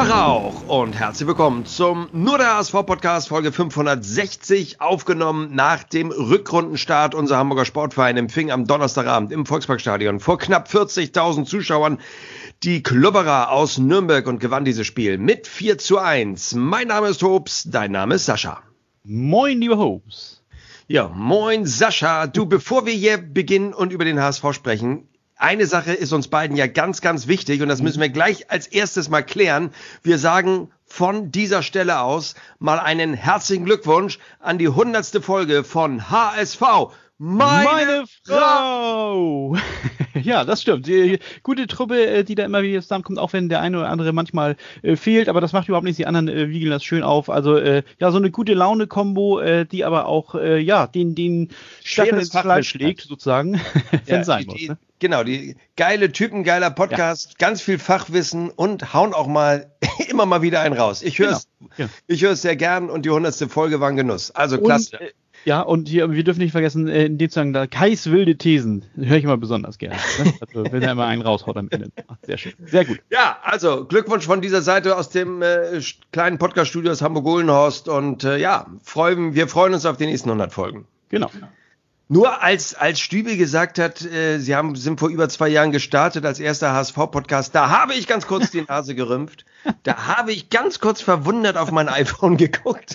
Rauch und herzlich willkommen zum Nur der HSV-Podcast, Folge 560, aufgenommen nach dem Rückrundenstart. Unser Hamburger Sportverein empfing am Donnerstagabend im Volksparkstadion vor knapp 40.000 Zuschauern die Klubberer aus Nürnberg und gewann dieses Spiel mit 4:1. Mein Name ist Hobbs, dein Name ist Sascha. Moin, lieber Hobbs. Ja, moin Sascha. Du, bevor wir hier beginnen und über den HSV sprechen, eine Sache ist uns beiden ja ganz, ganz wichtig und das müssen wir gleich als erstes mal klären. Wir sagen von dieser Stelle aus mal einen herzlichen Glückwunsch an die 100. Folge von HSV. Meine Frau! Ja, das stimmt. Die gute Truppe, die da immer wieder zusammenkommt, auch wenn der eine oder andere manchmal fehlt, aber das macht überhaupt nichts. Die anderen wiegeln das schön auf. Also ja, so eine gute Laune-Kombo, die aber auch den Stachel ins Fleisch schlägt, sozusagen, wenn es sein muss. Ne? Genau, die geile Typen, geiler Podcast, ganz viel Fachwissen und hauen auch mal immer mal wieder einen raus. Ich höre es sehr gern und die 100. Folge war ein Genuss. Also klasse. Ja, und hier, wir dürfen nicht vergessen, in dem Zusammenhang, da Kais wilde Thesen, höre ich immer besonders gerne. Ne? Also, wenn er immer einen raushaut am Ende. Sehr schön, sehr gut. Ja, also Glückwunsch von dieser Seite aus dem kleinen Podcast-Studio aus Hamburg-Uhlenhorst und wir freuen uns auf die nächsten 100 Folgen. Genau. Nur als Stübi gesagt hat, sind vor über 2 Jahren gestartet als erster HSV-Podcast, da habe ich ganz kurz die Nase gerümpft. Da habe ich ganz kurz verwundert auf mein iPhone geguckt.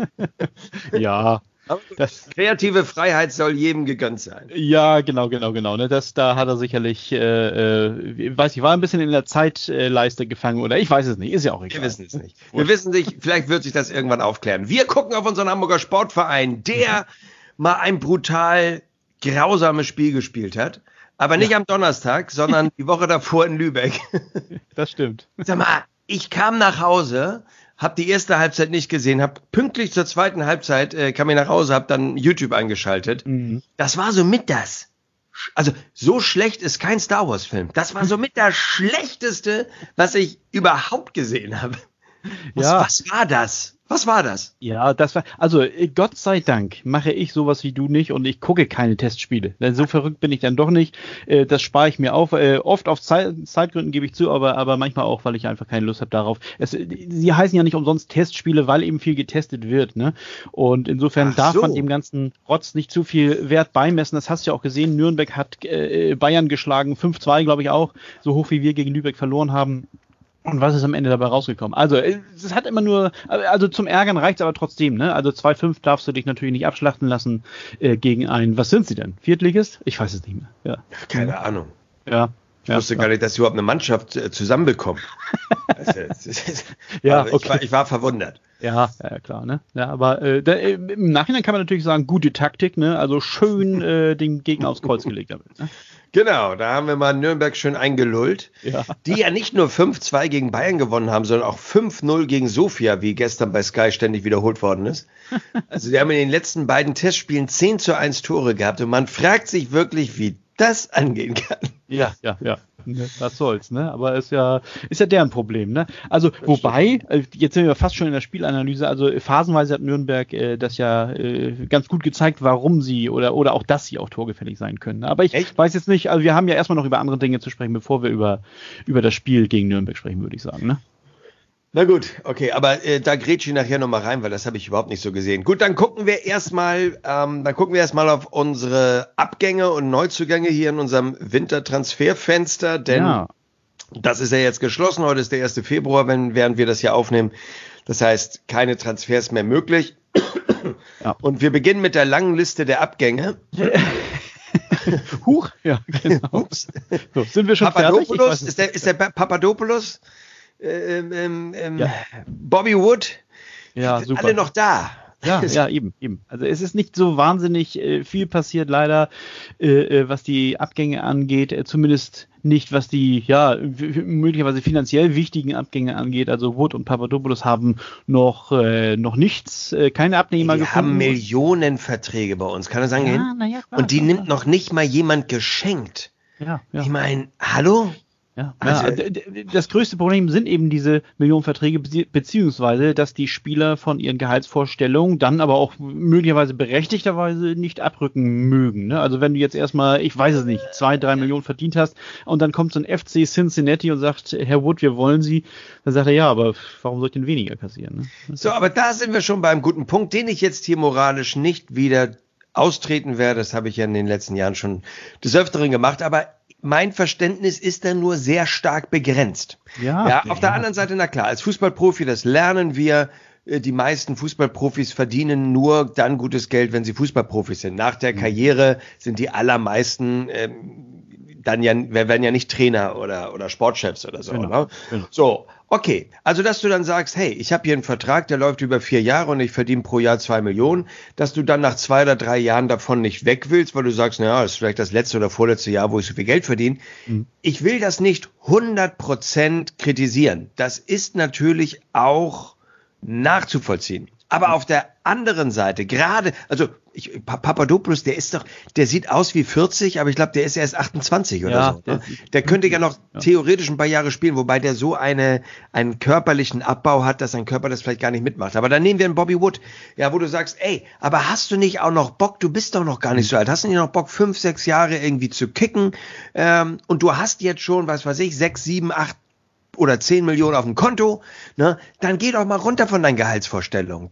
Ja. Das kreative Freiheit soll jedem gegönnt sein. Ja, genau. Ne? Da hat er sicherlich, war ein bisschen in der Zeitleiste gefangen oder ich weiß es nicht, ist ja auch egal. Wir wissen es nicht. Vielleicht wird sich das irgendwann aufklären. Wir gucken auf unseren Hamburger Sportverein, der mal ein brutal grausames Spiel gespielt hat. Aber nicht am Donnerstag, sondern die Woche davor in Lübeck. Das stimmt. Sag mal, ich kam nach Hause, hab die erste Halbzeit nicht gesehen, hab pünktlich zur zweiten Halbzeit, kam ich nach Hause, hab dann YouTube eingeschaltet. Mhm. Das war so mit das. Also so schlecht ist kein Star Wars Film. Das war so mit das Schlechteste, was ich überhaupt gesehen habe. Was war das? Was war das? Ja, also Gott sei Dank mache ich sowas wie du nicht und ich gucke keine Testspiele. Denn so verrückt bin ich dann doch nicht. Das spare ich mir auf. Oft auf Zeitgründen gebe ich zu, aber manchmal auch, weil ich einfach keine Lust habe darauf. Sie heißen ja nicht umsonst Testspiele, weil eben viel getestet wird. Ne? Und insofern darf man dem ganzen Rotz nicht zu viel Wert beimessen. Das hast du ja auch gesehen. Nürnberg hat Bayern geschlagen, 5:2, glaube ich auch, so hoch wie wir gegen Lübeck verloren haben. Und was ist am Ende dabei rausgekommen? Also, es hat immer nur, also zum Ärgern reicht's aber trotzdem, ne? Also 2:5 darfst du dich natürlich nicht abschlachten lassen gegen einen, was sind sie denn? Viertligist? Ich weiß es nicht mehr. Ja. Keine Ahnung. Ja. Ich wusste gar nicht, dass sie überhaupt eine Mannschaft zusammenbekommen. Okay. Ich war verwundert. Ja, klar, ne? Ja, aber im Nachhinein kann man natürlich sagen, gute Taktik, ne? Also schön den Gegner aufs Kreuz gelegt damit, ne? Genau, da haben wir mal Nürnberg schön eingelullt, die ja nicht nur 5:2 gegen Bayern gewonnen haben, sondern auch 5:0 gegen Sofia, wie gestern bei Sky ständig wiederholt worden ist. Also die haben in den letzten beiden Testspielen 10:1 Tore gehabt und man fragt sich wirklich, wie das angehen kann. Ja. Was soll's, ne? Aber ist ja deren Problem, ne? Also, wobei, jetzt sind wir fast schon in der Spielanalyse, also phasenweise hat Nürnberg das ja ganz gut gezeigt, warum sie oder auch, dass sie auch torgefällig sein können. Aber ich weiß jetzt nicht, also wir haben ja erstmal noch über andere Dinge zu sprechen, bevor wir über das Spiel gegen Nürnberg sprechen, würde ich sagen, ne? Na gut, okay, aber da grätsche ich nachher nochmal rein, weil das habe ich überhaupt nicht so gesehen. Gut, dann gucken wir erstmal auf unsere Abgänge und Neuzugänge hier in unserem Wintertransferfenster, denn das ist ja jetzt geschlossen. Heute ist der 1. Februar, während wir das hier aufnehmen. Das heißt, keine Transfers mehr möglich. Ja. Und wir beginnen mit der langen Liste der Abgänge. Huch, ja, genau. Ups. So, sind wir schon fertig? Ist der Papadopoulos? Bobby Wood, ja, super. Alle noch da. Ja, eben. Also es ist nicht so wahnsinnig viel passiert leider, was die Abgänge angeht, zumindest nicht, was die möglicherweise finanziell wichtigen Abgänge angeht. Also Wood und Papadopoulos haben noch nichts, keine Abnehmer gefunden. Die haben Millionenverträge bei uns, kann er sagen? Ja, klar, und die nimmt noch nicht mal jemand geschenkt. Ja. Ich meine, hallo? Ja, das größte Problem sind eben diese Millionenverträge, beziehungsweise, dass die Spieler von ihren Gehaltsvorstellungen dann aber auch möglicherweise berechtigterweise nicht abrücken mögen. Ne? Also wenn du jetzt erstmal, ich weiß es nicht, 2-3 Millionen verdient hast und dann kommt so ein FC Cincinnati und sagt, Herr Wood, wir wollen Sie, dann sagt er, ja, aber warum soll ich denn weniger kassieren? Ne? So, aber da sind wir schon bei einem guten Punkt, den ich jetzt hier moralisch nicht wieder austreten werde. Das habe ich ja in den letzten Jahren schon des Öfteren gemacht, aber mein Verständnis ist da nur sehr stark begrenzt. Ja, auf der anderen Seite, na klar, als Fußballprofi, das lernen wir, die meisten Fußballprofis verdienen nur dann gutes Geld, wenn sie Fußballprofis sind. Nach der Karriere sind die allermeisten werden ja nicht Trainer oder Sportchefs oder so. Genau. Ne? Genau. So, okay. Also, dass du dann sagst, hey, ich habe hier einen Vertrag, der läuft über 4 Jahre und ich verdiene pro Jahr 2 Millionen, dass du dann nach 2 oder 3 Jahren davon nicht weg willst, weil du sagst, naja, das ist vielleicht das letzte oder vorletzte Jahr, wo ich so viel Geld verdiene. Ich will das nicht 100% kritisieren. Das ist natürlich auch nachzuvollziehen. Aber auf der anderen Seite, gerade, also Papadopoulos, der sieht aus wie 40, aber ich glaube, der ist erst 28 oder so. Ne? Der könnte ja noch theoretisch ein paar Jahre spielen, wobei der so einen körperlichen Abbau hat, dass sein Körper das vielleicht gar nicht mitmacht. Aber dann nehmen wir einen Bobby Wood, ja, wo du sagst, ey, aber hast du nicht auch noch Bock, du bist doch noch gar nicht so alt, hast du nicht noch Bock, 5, 6 Jahre irgendwie zu kicken? Und du hast jetzt schon, was weiß ich, 6, 7, 8 oder 10 Millionen auf dem Konto, ne, dann geh doch mal runter von deinen Gehaltsvorstellungen.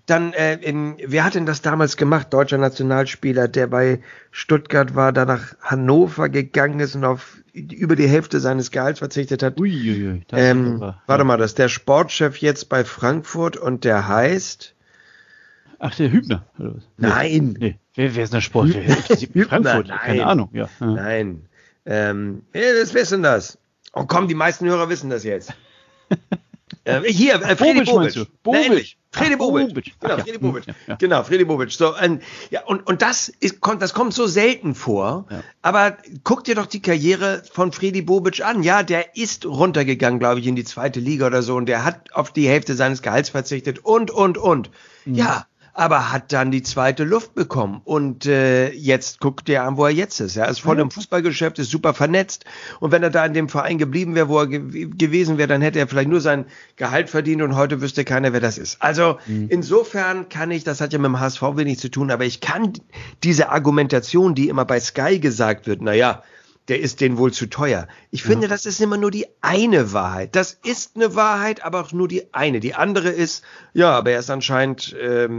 Wer hat denn das damals gemacht? Deutscher Nationalspieler, der bei Stuttgart war, da nach Hannover gegangen ist und auf über die Hälfte seines Gehalts verzichtet hat. Warte mal, das ist der Sportchef jetzt bei Frankfurt und der heißt... Ach, der Hübner. Oder was? Nein. Nee. Wer ist denn der Sportchef? Frankfurt, keine Ahnung. Ja. Nein. Wer ist denn das? Oh komm, die meisten Hörer wissen das jetzt. Fredi Bobic. Fredi Bobic. Genau, Fredi Bobic. Genau, Fredi Bobic. So, und das kommt so selten vor. Ja. Aber guck dir doch die Karriere von Fredi Bobic an. Ja, der ist runtergegangen, glaube ich, in die 2. Liga oder so. Und der hat auf die Hälfte seines Gehalts verzichtet und. Ja. Aber hat dann die zweite Luft bekommen und jetzt guckt er an, wo er jetzt ist. Er ist voll im Fußballgeschäft, ist super vernetzt und wenn er da in dem Verein geblieben wäre, wo er gewesen wäre, dann hätte er vielleicht nur sein Gehalt verdient und heute wüsste keiner, wer das ist. Also insofern kann ich, das hat ja mit dem HSV wenig zu tun, aber ich kann diese Argumentation, die immer bei Sky gesagt wird, naja, der ist denen wohl zu teuer. Ich finde, das ist immer nur die eine Wahrheit. Das ist eine Wahrheit, aber auch nur die eine. Die andere ist, ja, aber er ist anscheinend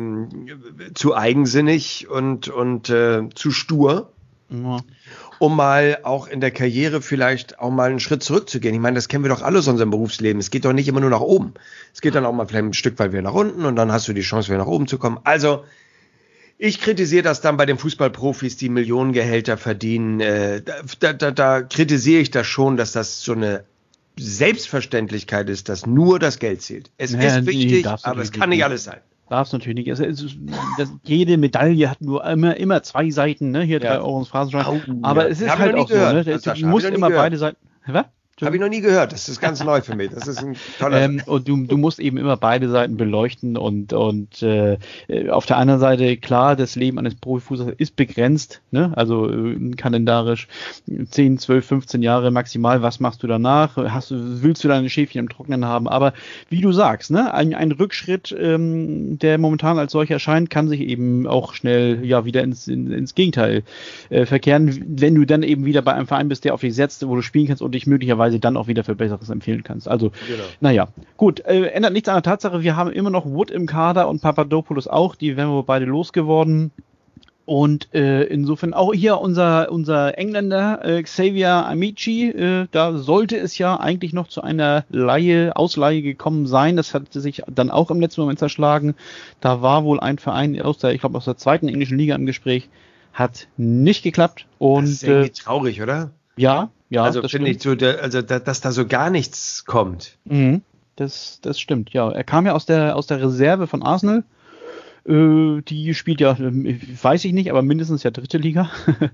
zu eigensinnig und zu stur, um mal auch in der Karriere vielleicht auch mal einen Schritt zurückzugehen. Ich meine, das kennen wir doch alle aus unserem Berufsleben. Es geht doch nicht immer nur nach oben. Es geht dann auch mal vielleicht ein Stück weit wieder nach unten und dann hast du die Chance, wieder nach oben zu kommen. Also, ich kritisiere das dann bei den Fußballprofis, die Millionengehälter verdienen. Da kritisiere ich das schon, dass das so eine Selbstverständlichkeit ist, dass nur das Geld zählt. Es ist wichtig, aber es kann nicht alles sein. Darf es natürlich nicht. Jede Medaille hat nur immer 2 Seiten, ne? Hier 3 Euro ins Phrasenschwein. Aber es ist halt auch so, ne? Du musst immer beide Seiten. Was? Habe ich noch nie gehört. Das ist ganz neu für mich. Das ist ein toller. Und du musst eben immer beide Seiten beleuchten und auf der anderen Seite, klar, das Leben eines Profifußballers ist begrenzt, ne? Also kalendarisch 10, 12, 15 Jahre maximal. Was machst du danach? Willst du deine Schäfchen im Trocknen haben? Aber wie du sagst, ne? Ein Rückschritt, der momentan als solcher erscheint, kann sich eben auch schnell wieder ins Gegenteil verkehren, wenn du dann eben wieder bei einem Verein bist, der auf dich setzt, wo du spielen kannst und dich möglicherweise dann auch wieder für Besseres empfehlen kannst. Also, naja, gut, ändert nichts an der Tatsache, wir haben immer noch Wood im Kader und Papadopoulos auch, die wären wir beide losgeworden. Und insofern auch hier unser Engländer Xavier Amici, da sollte es ja eigentlich noch zu einer Ausleihe gekommen sein. Das hat sich dann auch im letzten Moment zerschlagen. Da war wohl ein Verein aus der 2. englischen Liga im Gespräch, hat nicht geklappt. Und, das ist irgendwie traurig, oder? Ja, also finde ich so, dass da so gar nichts kommt. Das stimmt, ja. Er kam ja aus der Reserve von Arsenal. Die spielt ja, weiß ich nicht, aber mindestens ja dritte Liga.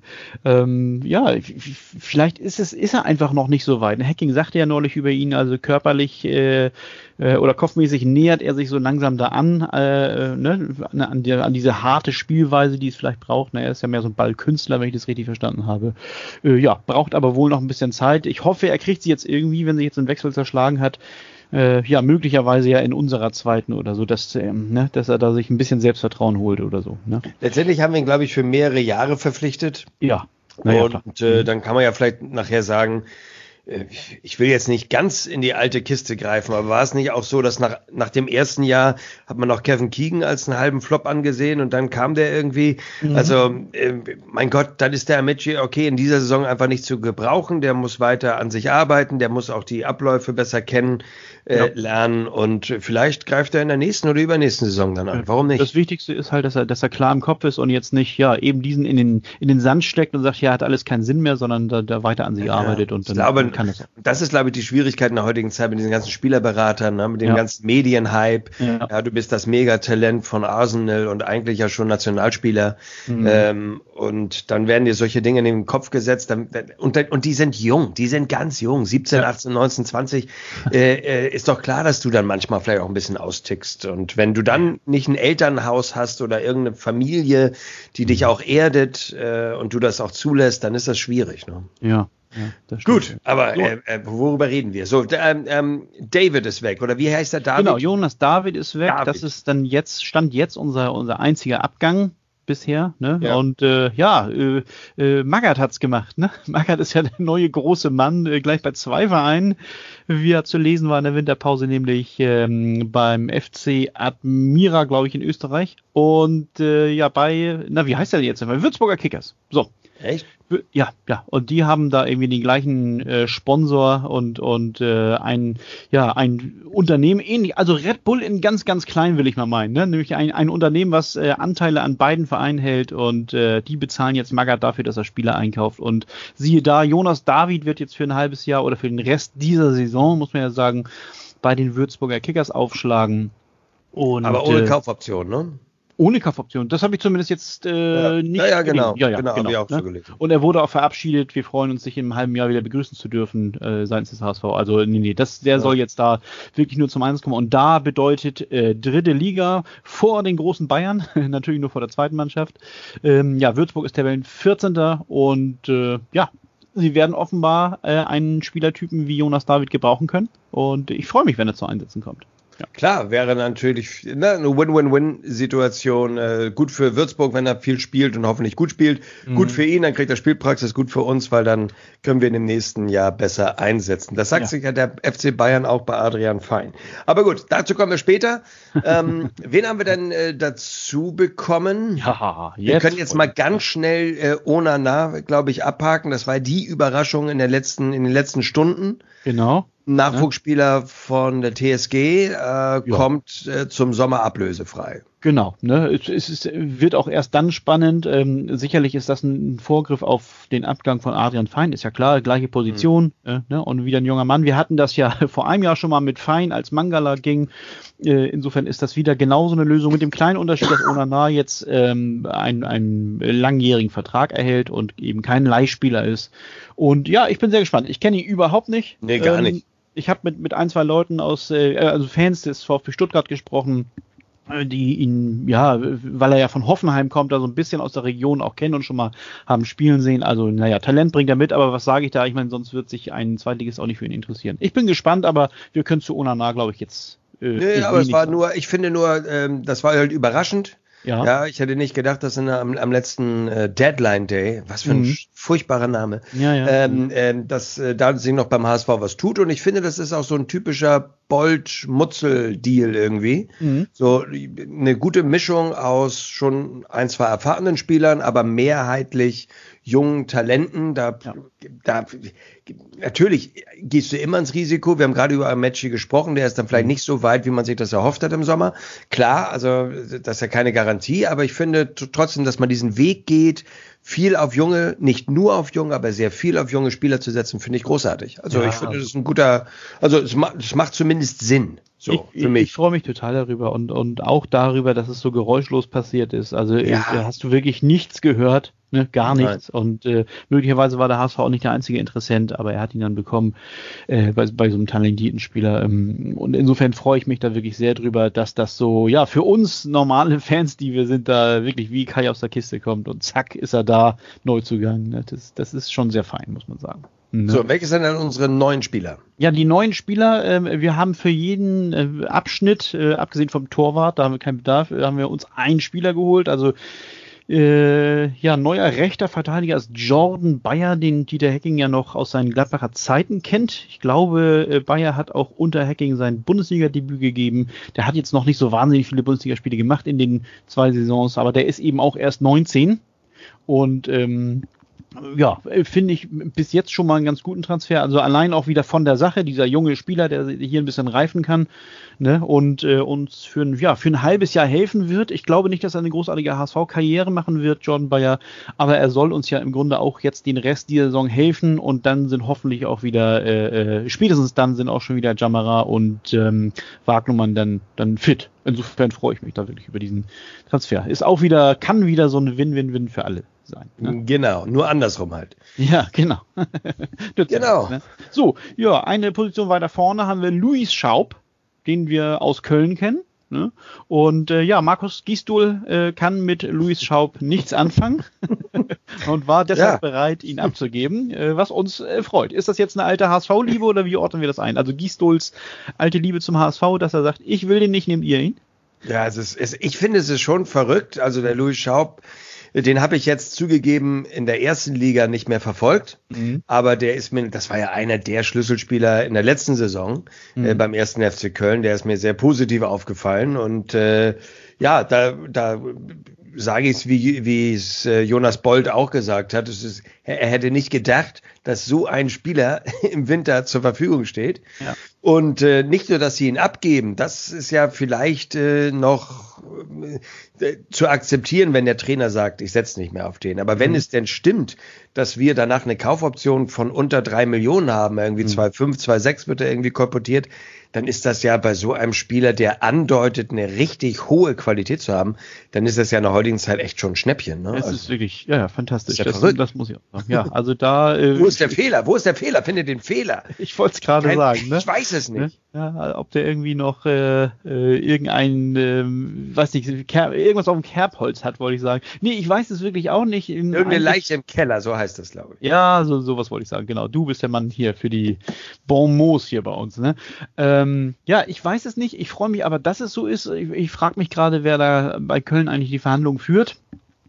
Ja, vielleicht ist er einfach noch nicht so weit. Hacking sagte ja neulich über ihn, also körperlich oder kopfmäßig nähert er sich so langsam da an, ne, an diese harte Spielweise, die es vielleicht braucht. Er ist ja mehr so ein Ballkünstler, wenn ich das richtig verstanden habe. Ja, braucht aber wohl noch ein bisschen Zeit. Ich hoffe, er kriegt sie jetzt irgendwie, wenn sie jetzt einen Wechsel zerschlagen hat, ja, möglicherweise ja in unserer zweiten oder so, dass er da sich ein bisschen Selbstvertrauen holt oder so. Ne? Letztendlich haben wir ihn, glaube ich, für mehrere Jahre verpflichtet. Ja. Und dann kann man ja vielleicht nachher sagen, ich will jetzt nicht ganz in die alte Kiste greifen, aber war es nicht auch so, dass nach dem ersten Jahr hat man noch Kevin Keegan als einen halben Flop angesehen und dann kam der irgendwie, also mein Gott, dann ist der Amici okay in dieser Saison einfach nicht zu gebrauchen, der muss weiter an sich arbeiten, der muss auch die Abläufe besser kennen, lernen und vielleicht greift er in der nächsten oder übernächsten Saison dann an. Warum nicht? Das Wichtigste ist halt, dass er klar im Kopf ist und jetzt nicht eben diesen in den Sand steckt und sagt, ja, hat alles keinen Sinn mehr, sondern da weiter an sich arbeitet und dann kann es. Das ist, glaube ich, die Schwierigkeit in der heutigen Zeit mit diesen ganzen Spielerberatern, ne, mit dem ganzen Medienhype. Ja, du bist das Megatalent von Arsenal und eigentlich ja schon Nationalspieler. Und dann werden dir solche Dinge in den Kopf gesetzt. Und die sind jung, die sind ganz jung, 17, 18, 19, 20. Ist doch klar, dass du dann manchmal vielleicht auch ein bisschen austickst. Und wenn du dann nicht ein Elternhaus hast oder irgendeine Familie, die dich auch erdet und du das auch zulässt, dann ist das schwierig. Ne? Ja. Ja, gut, aber worüber reden wir? So, David ist weg, oder wie heißt der David? Genau, Jonas David ist weg. David. Das ist dann Stand jetzt unser einziger Abgang bisher, ne? Ja. Und Magath hat's gemacht, ne? Magath ist ja der neue große Mann, gleich bei 2 Vereinen, wie er zu lesen war in der Winterpause, nämlich beim FC Admira, glaube ich, in Österreich. Und wie heißt der denn jetzt? Würzburger Kickers. So. Echt? Ja, und die haben da irgendwie den gleichen Sponsor und ein Unternehmen ähnlich, also Red Bull in ganz, ganz klein, will ich mal meinen, ne? Nämlich ein Unternehmen, was Anteile an beiden Vereinen hält und die bezahlen jetzt Magath dafür, dass er Spieler einkauft und siehe da, Jonas David wird jetzt für ein halbes Jahr oder für den Rest dieser Saison, muss man ja sagen, bei den Würzburger Kickers aufschlagen. Und, aber ohne Kaufoption, ne? Ohne Kaufoption. Das habe ich zumindest jetzt nicht genau. Genau, habe ich auch so gelesen. Und er wurde auch verabschiedet. Wir freuen uns, sich im halben Jahr wieder begrüßen zu dürfen seitens des HSV. Also der soll jetzt da wirklich nur zum Einsatz kommen. Und da bedeutet dritte Liga vor den großen Bayern, natürlich nur vor der zweiten Mannschaft. Würzburg ist Tabellen 14. Und sie werden offenbar einen Spielertypen wie Jonas David gebrauchen können. Und ich freue mich, wenn er zu Einsätzen kommt. Ja. Klar, wäre natürlich eine Win-Win-Win-Situation. Gut für Würzburg, wenn er viel spielt und hoffentlich gut spielt. Gut für ihn, dann kriegt er Spielpraxis. Gut für uns, weil dann können wir ihn im nächsten Jahr besser einsetzen. Das sagt sich ja der FC Bayern auch bei Adrian Fein. Aber gut, dazu kommen wir später. Wen haben wir denn dazu bekommen? Ja, wir können jetzt mal ganz schnell Onana, glaube ich, abhaken. Das war die Überraschung in den letzten Stunden. Genau. Nachwuchsspieler von der TSG kommt zum Sommer ablösefrei. Genau, ne? Es wird auch erst dann spannend. Sicherlich ist das ein Vorgriff auf den Abgang von Adrian Fein, ist ja klar, gleiche Position, ne? Und wieder ein junger Mann. Wir hatten das ja vor einem Jahr schon mal mit Fein, als Mangala ging. Insofern ist das wieder genauso eine Lösung mit dem kleinen Unterschied, dass Onana jetzt einen langjährigen Vertrag erhält und eben kein Leihspieler ist. Und ja, ich bin sehr gespannt. Ich kenne ihn überhaupt nicht. Nee, gar nicht. Ich habe mit ein, zwei Leuten also Fans des VfB Stuttgart gesprochen, die ihn, weil er ja von Hoffenheim kommt, da so ein bisschen aus der Region auch kennen und schon mal haben spielen sehen. Also, Talent bringt er mit, aber was sage ich da? Ich meine, sonst wird sich ein Zweitligist auch nicht für ihn interessieren. Ich bin gespannt, aber wir können zu Onana, glaube ich, jetzt. Aber es war ich finde nur, das war halt überraschend. Ja, ich hätte nicht gedacht, dass am letzten Deadline Day, was für ein furchtbarer Name, dass da sich noch beim HSV was tut. Und ich finde, das ist auch so ein typischer Bolt-Mutzel-Deal irgendwie. So eine gute Mischung aus schon ein, zwei erfahrenen Spielern, aber mehrheitlich jungen Talenten. Natürlich gehst du immer ins Risiko. Wir haben gerade über Amici gesprochen. Der ist dann vielleicht nicht so weit, wie man sich das erhofft hat im Sommer. Klar, also das ist ja keine Garantie, aber ich finde trotzdem, dass man diesen Weg geht viel auf junge, nicht nur auf junge, aber sehr viel auf junge Spieler zu setzen, finde ich großartig. Also ich finde, das ist ein guter, also es macht zumindest Sinn. So, für mich. Ich freue mich total darüber und auch darüber, dass es so geräuschlos passiert ist. Also hast du wirklich nichts gehört, ne? Gar nichts. Und möglicherweise war der HSV auch nicht der einzige Interessent, aber er hat ihn dann bekommen bei so einem talentierten Spieler. Und insofern freue ich mich da wirklich sehr drüber, dass das so, ja, für uns normale Fans, die wir sind, da wirklich wie Kai aus der Kiste kommt und zack ist er da, Neuzugang. Ne? Das ist schon sehr fein, muss man sagen. Ne? So, welche sind dann unsere neuen Spieler? Ja, die neuen Spieler, wir haben für jeden Abschnitt, abgesehen vom Torwart, da haben wir keinen Bedarf, haben wir uns einen Spieler geholt. Also neuer rechter Verteidiger ist Jordan Bayer, den Dieter Hecking ja noch aus seinen Gladbacher Zeiten kennt. Ich glaube, Bayer hat auch unter Hecking sein Bundesliga-Debüt gegeben. Der hat jetzt noch nicht so wahnsinnig viele Bundesligaspiele gemacht in den 2 Saisons, aber der ist eben auch erst 19 und finde ich bis jetzt schon mal einen ganz guten Transfer. Also allein auch wieder von der Sache, dieser junge Spieler, der hier ein bisschen reifen kann, ne, und uns für ein halbes Jahr helfen wird. Ich glaube nicht, dass er eine großartige HSV-Karriere machen wird, Jordan Bayer, aber er soll uns ja im Grunde auch jetzt den Rest dieser Saison helfen und dann sind hoffentlich auch wieder, spätestens dann sind auch schon wieder Jamara und Wagnumann dann fit. Insofern freue ich mich da wirklich über diesen Transfer. Kann wieder so eine Win-Win-Win für alle sein. Ne? Genau, nur andersrum halt. Ja, genau. Genau. Ne? So, ja, eine Position weiter vorne haben wir Luis Schaub, den wir aus Köln kennen. Ne? Und Markus Gisdol kann mit Luis Schaub nichts anfangen und war deshalb bereit, ihn abzugeben, was uns freut. Ist das jetzt eine alte HSV-Liebe oder wie ordnen wir das ein? Also Gisdols alte Liebe zum HSV, dass er sagt, ich will den nicht, nehmt ihr ihn? Ja, ich finde, es ist schon verrückt. Also der Luis Schaub, den habe ich jetzt zugegeben in der ersten Liga nicht mehr verfolgt, aber das war ja einer der Schlüsselspieler in der letzten Saison beim 1. FC Köln, der ist mir sehr positiv aufgefallen und da sage ich es, wie es Jonas Bold auch gesagt hat, er hätte nicht gedacht, dass so ein Spieler im Winter zur Verfügung steht. Ja. Und nicht nur, dass sie ihn abgeben, das ist ja vielleicht noch zu akzeptieren, wenn der Trainer sagt, ich setze nicht mehr auf den. Aber wenn es denn stimmt, dass wir danach eine Kaufoption von unter 3 Millionen haben, irgendwie 2,5, 2,6 wird er irgendwie kolportiert, dann ist das ja bei so einem Spieler, der andeutet, eine richtig hohe Qualität zu haben, dann ist das ja in der heutigen Zeit echt schon ein Schnäppchen. Ne? Es ist wirklich, fantastisch. Ist ja das muss ich auch sagen. Ja, also da... Wo ist der Fehler? Finde den Fehler. Ich wollte es gerade sagen. Ne? Ich weiß es nicht. Ja, ob der irgendwie noch irgendein, irgendwas auf dem Kerbholz hat, wollte ich sagen. Nee, ich weiß es wirklich auch nicht. Irgendeine Leiche im Keller, so heißt das, glaube ich. Ja, sowas wollte ich sagen, genau. Du bist der Mann hier für die Bonmots hier bei uns, ne? Ich weiß es nicht. Ich freue mich aber, dass es so ist. Ich frage mich gerade, wer da bei Köln eigentlich die Verhandlungen führt.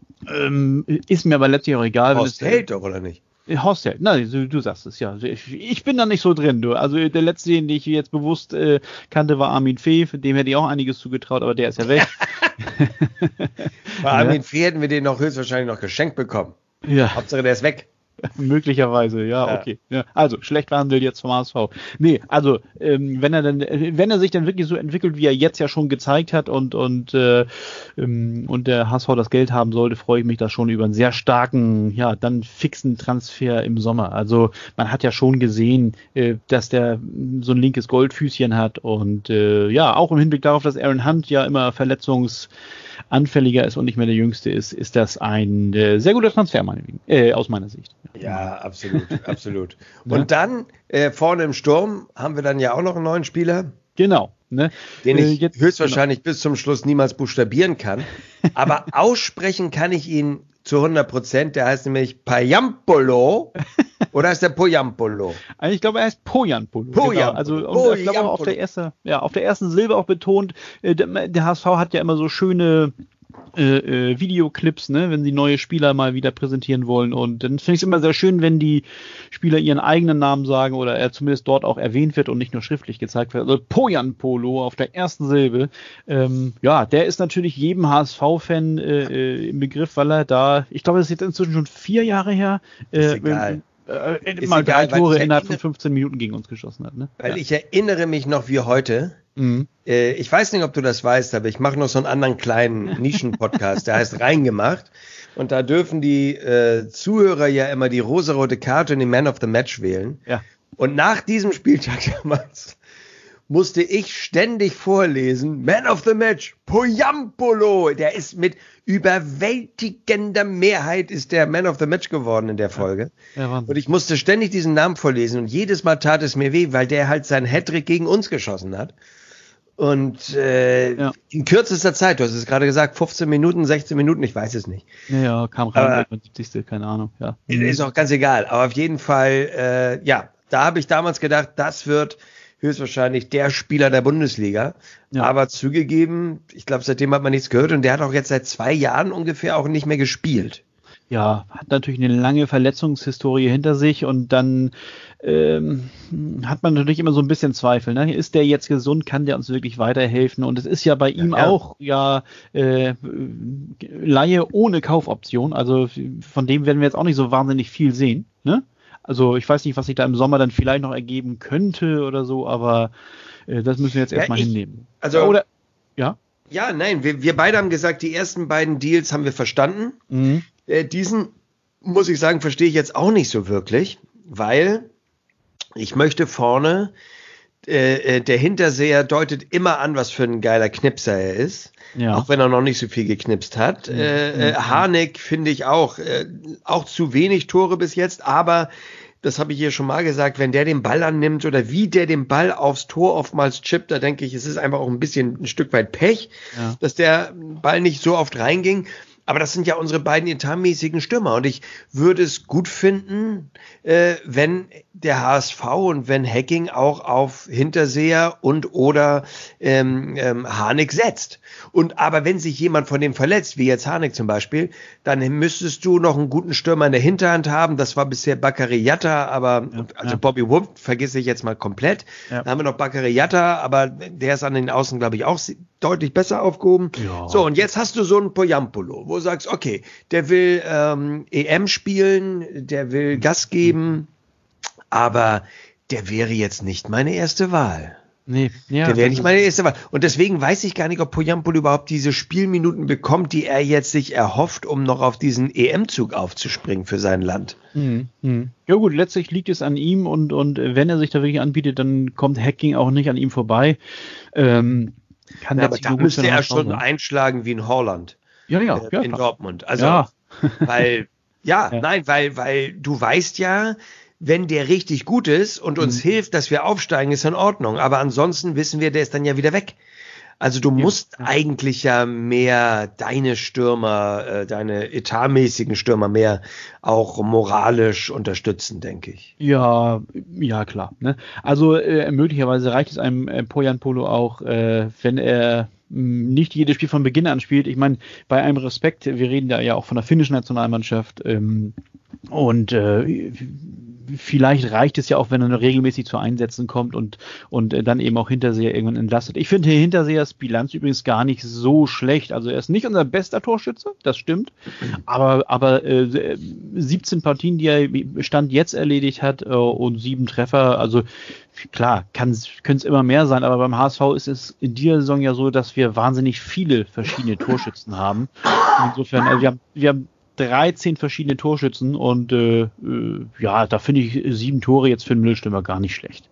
Ist mir aber letztlich auch egal. Horst Held doch, oder nicht? Horst Held, du sagst es, ja. Ich bin da nicht so drin, du. Also der letzte, den ich jetzt bewusst kannte, war Armin Fee. Dem hätte ich auch einiges zugetraut, aber der ist ja weg. Bei Armin Fee hätten wir den noch höchstwahrscheinlich noch geschenkt bekommen. Ja. Hauptsache, der ist weg. Möglicherweise, ja, okay. Ja, also, schlecht verhandelt jetzt vom HSV. Nee, also, wenn er sich dann wirklich so entwickelt, wie er jetzt ja schon gezeigt hat und der HSV das Geld haben sollte, freue ich mich da schon über einen sehr starken, dann fixen Transfer im Sommer. Also, man hat ja schon gesehen, dass der so ein linkes Goldfüßchen hat und auch im Hinblick darauf, dass Aaron Hunt ja immer verletzungsanfälliger ist und nicht mehr der Jüngste ist das ein sehr guter Transfer aus meiner Sicht. Ja, absolut. Und dann vorne im Sturm haben wir dann ja auch noch einen neuen Spieler. Genau. Ne? Den ich höchstwahrscheinlich bis zum Schluss niemals buchstabieren kann. Aber aussprechen kann ich ihn zu 100%. Der heißt nämlich Payampolo. Oder heißt der Poyampolo? Ich glaube, er heißt Poyampolo. Genau. Also ich glaube auch auf der ersten Silbe auch betont. Der HSV hat ja immer so schöne Videoclips, ne, wenn sie neue Spieler mal wieder präsentieren wollen. Und dann finde ich es immer sehr schön, wenn die Spieler ihren eigenen Namen sagen oder er zumindest dort auch erwähnt wird und nicht nur schriftlich gezeigt wird. Also Poyampolo auf der ersten Silbe. Der ist natürlich jedem HSV-Fan im Begriff, weil er da, ich glaube, das ist jetzt inzwischen schon 4 Jahre her. Ist egal. Mal 3 Tore innerhalb von 15 Minuten gegen uns geschossen hat. Ne? Weil ich erinnere mich noch wie heute. Ich weiß nicht, ob du das weißt, aber ich mache noch so einen anderen kleinen Nischen-Podcast, der heißt Reingemacht. Und da dürfen die Zuhörer ja immer die rosarote Karte und den Man of the Match wählen. Ja. Und nach diesem Spieltag damals musste ich ständig vorlesen, Man of the Match, Poyampolo. Der ist mit überwältigender Mehrheit ist der Man of the Match geworden in der Folge. Ja, Wahnsinn. Und ich musste ständig diesen Namen vorlesen. Und jedes Mal tat es mir weh, weil der halt seinen Hattrick gegen uns geschossen hat. Und in kürzester Zeit, du hast es gerade gesagt, 15 Minuten, 16 Minuten, ich weiß es nicht. Ja, kam rein, 70. keine Ahnung. Ja. Ist auch ganz egal. Aber auf jeden Fall, da habe ich damals gedacht, das wird höchstwahrscheinlich der Spieler der Bundesliga. Ja. Aber zugegeben, ich glaube, seitdem hat man nichts gehört. Und der hat auch jetzt seit 2 Jahren ungefähr auch nicht mehr gespielt. Ja, hat natürlich eine lange Verletzungshistorie hinter sich und dann hat man natürlich immer so ein bisschen Zweifel. Ne? Ist der jetzt gesund? Kann der uns wirklich weiterhelfen? Und es ist ja bei ihm auch Leihe ohne Kaufoption. Also von dem werden wir jetzt auch nicht so wahnsinnig viel sehen. Ne? Also ich weiß nicht, was sich da im Sommer dann vielleicht noch ergeben könnte oder so, aber das müssen wir jetzt erstmal hinnehmen. Also, oder, ja? Ja, nein, wir beide haben gesagt, die ersten beiden Deals haben wir verstanden. Mhm. Diesen, muss ich sagen, verstehe ich jetzt auch nicht so wirklich, weil ich möchte vorne, der Hinterseher deutet immer an, was für ein geiler Knipser er ist, auch wenn er noch nicht so viel geknipst hat. Harnik finde ich auch zu wenig Tore bis jetzt, aber das habe ich hier schon mal gesagt, wenn der den Ball annimmt oder wie der den Ball aufs Tor oftmals chippt, da denke ich, es ist einfach auch ein Stück weit Pech, dass der Ball nicht so oft reinging. Aber das sind ja unsere beiden etatmäßigen Stürmer. Und ich würde es gut finden, wenn der HSV und wenn Hacking auch auf Hinterseher und oder Harnik setzt. Aber wenn sich jemand von dem verletzt, wie jetzt Harnik zum Beispiel, dann müsstest du noch einen guten Stürmer in der Hinterhand haben. Das war bisher Bakary Yatta, aber Bobby Wood vergesse ich jetzt mal komplett. Ja. Dann haben wir noch Bakary Yatta, aber der ist an den Außen, glaube ich, auch deutlich besser aufgehoben. Ja. So, und jetzt hast du so einen Poyampolo, wo du sagst, okay, der will EM spielen, der will Gas geben, aber der wäre jetzt nicht meine erste Wahl. Nee, ja, der wäre nicht meine erste Wahl. Und deswegen weiß ich gar nicht, ob Poyampolo überhaupt diese Spielminuten bekommt, die er jetzt sich erhofft, um noch auf diesen EM-Zug aufzuspringen für sein Land. Ja gut, letztlich liegt es an ihm und wenn er sich da wirklich anbietet, dann kommt Hacking auch nicht an ihm vorbei. Aber da müsste er schon einschlagen wie in Holland. In Dortmund. Also, weil du weißt ja, wenn der richtig gut ist und uns hilft, dass wir aufsteigen, ist in Ordnung. Aber ansonsten wissen wir, der ist dann ja wieder weg. Also du musst eigentlich ja mehr deine Stürmer, deine etatmäßigen Stürmer mehr auch moralisch unterstützen, denke ich. Ja, klar. Ne? Also möglicherweise reicht es einem Poyampolo auch, wenn er nicht jedes Spiel von Beginn an spielt. Ich meine, bei allem Respekt, wir reden da ja auch von der finnischen Nationalmannschaft und vielleicht reicht es ja auch, wenn er regelmäßig zu Einsätzen kommt und dann eben auch Hinterseher irgendwann entlastet. Ich finde Hintersehers Bilanz übrigens gar nicht so schlecht. Also er ist nicht unser bester Torschütze, das stimmt. Aber 17 Partien, die er Stand jetzt erledigt hat und 7 Treffer, also klar, können es immer mehr sein, aber beim HSV ist es in dieser Saison ja so, dass wir wahnsinnig viele verschiedene Torschützen haben. Insofern, also wir haben 13 verschiedene Torschützen und da finde ich 7 Tore jetzt für einen Mittelstürmer gar nicht schlecht.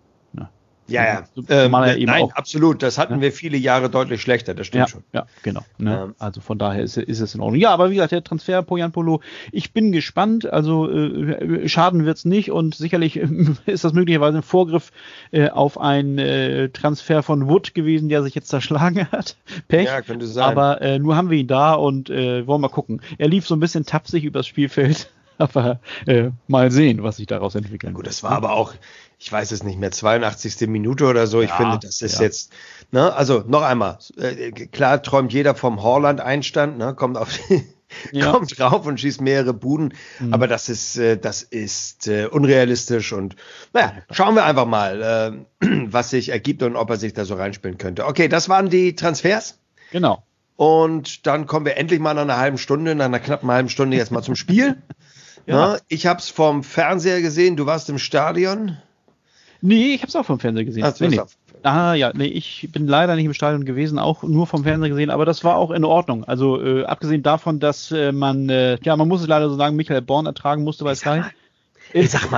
Nein, absolut. Das hatten wir viele Jahre deutlich schlechter, das stimmt schon. Ja, genau. Ne? Also von daher ist es in Ordnung. Ja, aber wie gesagt, der Transfer Poyampolo, ich bin gespannt. Also schaden wird's nicht und sicherlich ist das möglicherweise ein Vorgriff auf einen Transfer von Wood gewesen, der sich jetzt zerschlagen hat. Pech. Ja, könnte sein. Aber nur haben wir ihn da und wollen mal gucken. Er lief so ein bisschen tapsig übers Spielfeld. Aber mal sehen, was sich daraus entwickeln wird. Gut, das war aber auch, ich weiß es nicht mehr, 82. Minute oder so. Ich finde, das ist jetzt, ne, also noch einmal, klar träumt jeder vom Holland-Einstand, ne, kommt drauf und schießt mehrere Buden, aber das ist unrealistisch und schauen wir einfach mal, was sich ergibt und ob er sich da so reinspielen könnte. Okay, das waren die Transfers. Genau. Und dann kommen wir endlich mal nach einer knappen halben Stunde jetzt mal zum Spiel. Ja. Ich hab's vom Fernseher gesehen, du warst im Stadion. Nee, ich hab's auch vom Fernseher gesehen. Ja, nee, ich bin leider nicht im Stadion gewesen, auch nur vom Fernsehen gesehen, aber das war auch in Ordnung. Also abgesehen davon, dass man muss es leider so sagen, Michael Born ertragen musste bei Sky. Ich sag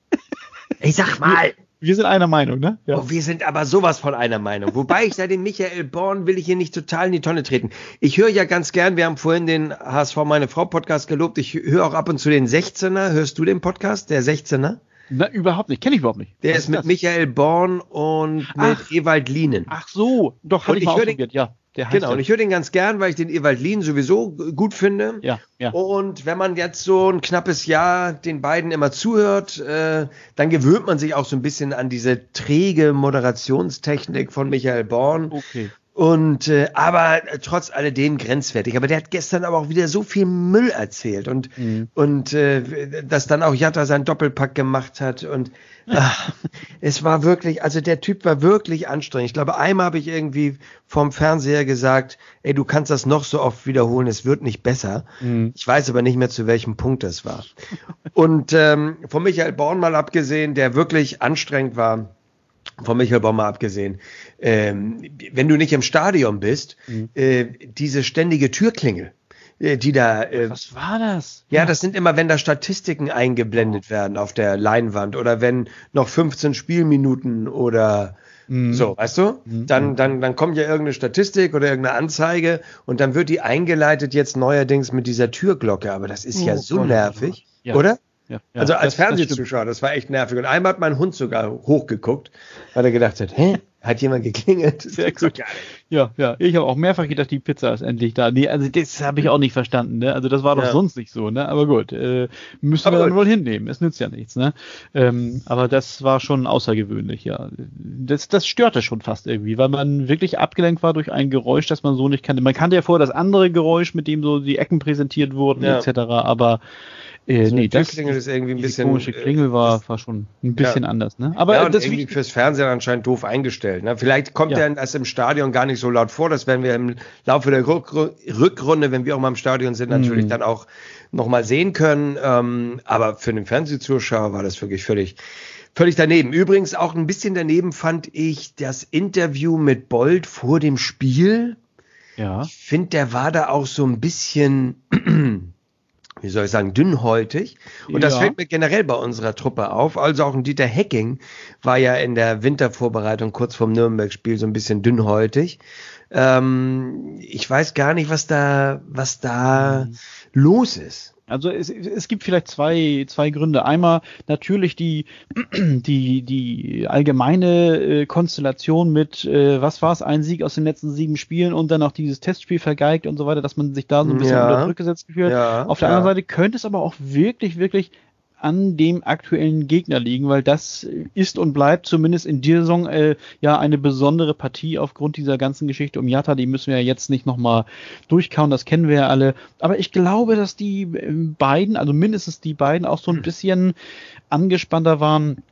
mal. Wir sind einer Meinung, ne? Ja. Oh, wir sind aber sowas von einer Meinung. Wobei ich seit dem Michael Born will ich hier nicht total in die Tonne treten. Ich höre ja ganz gern, wir haben vorhin den HSV Meine Frau Podcast gelobt, ich höre auch ab und zu den 16er. Hörst du den Podcast, der 16er? Na, überhaupt nicht, kenne ich überhaupt nicht. Der ist mit Michael Born und mit Ewald Lienen. Ach so, doch, hatte ich mal ausprobiert, ja. Genau, und ich höre den ganz gern, weil ich den Ewald Lien sowieso gut finde. Ja. Und wenn man jetzt so ein knappes Jahr den beiden immer zuhört, dann gewöhnt man sich auch so ein bisschen an diese träge Moderationstechnik von Michael Born. Okay. Und aber trotz alledem grenzwertig. Aber der hat gestern aber auch wieder so viel Müll erzählt und dass dann auch Jatta seinen Doppelpack gemacht hat und es war wirklich, also der Typ war wirklich anstrengend. Ich glaube, einmal habe ich irgendwie vom Fernseher gesagt, ey, du kannst das noch so oft wiederholen, es wird nicht besser. Ich weiß aber nicht mehr, zu welchem Punkt das war. Und von Michael Born mal abgesehen, der wirklich anstrengend war, von Michael Born mal abgesehen, wenn du nicht im Stadion bist, diese ständige Türklingel, die da... Was war das? Ja, das sind immer, wenn da Statistiken eingeblendet werden auf der Leinwand oder wenn noch 15 Spielminuten oder so, weißt du? Dann kommt ja irgendeine Statistik oder irgendeine Anzeige und dann wird die eingeleitet jetzt neuerdings mit dieser Türglocke, aber das ist ja so nervig, oder? Ja, also als Fernsehzuschauer, das war echt nervig. Und einmal hat mein Hund sogar hochgeguckt, weil er gedacht hat, hat jemand geklingelt? Sehr gut. Ja, ich habe auch mehrfach gedacht, die Pizza ist endlich da. Nee, also das habe ich auch nicht verstanden, ne? Also das war doch sonst nicht so, ne? Aber gut, müssen wir dann wohl hinnehmen. Es nützt ja nichts, ne? Aber das war schon außergewöhnlich, ja. Das störte schon fast irgendwie, weil man wirklich abgelenkt war durch ein Geräusch, das man so nicht kannte. Man kannte ja vorher das andere Geräusch, mit dem so die Ecken präsentiert wurden, etc., aber die Türklingel ist irgendwie ein bisschen... komische Klingel war schon ein bisschen anders, ne? Aber das irgendwie fürs Fernsehen anscheinend doof eingestellt, ne? Vielleicht kommt das im Stadion gar nicht so laut vor, das werden wir im Laufe der Rückrunde, wenn wir auch mal im Stadion sind, natürlich dann auch nochmal sehen können, aber für den Fernsehzuschauer war das wirklich völlig daneben. Übrigens auch ein bisschen daneben fand ich das Interview mit Bold vor dem Spiel. Ja. Ich finde, der war da auch so ein bisschen... wie soll ich sagen, dünnhäutig. Und das fällt mir generell bei unserer Truppe auf. Also auch ein Dieter Hecking war ja in der Wintervorbereitung kurz vorm Nürnberg-Spiel so ein bisschen dünnhäutig. Ich weiß gar nicht, was da los ist. Also es gibt vielleicht zwei Gründe. Einmal natürlich die allgemeine Konstellation mit, was war es, ein Sieg aus den letzten 7 Spielen und dann auch dieses Testspiel vergeigt und so weiter, dass man sich da so ein bisschen unter Druck gesetzt fühlt. Auf der anderen Seite könnte es aber auch wirklich, wirklich an dem aktuellen Gegner liegen, weil das ist und bleibt zumindest in dieser Saison eine besondere Partie aufgrund dieser ganzen Geschichte um Jatta. Die müssen wir ja jetzt nicht nochmal durchkauen, das kennen wir ja alle. Aber ich glaube, dass die beiden, also mindestens die beiden, auch so ein bisschen angespannter waren,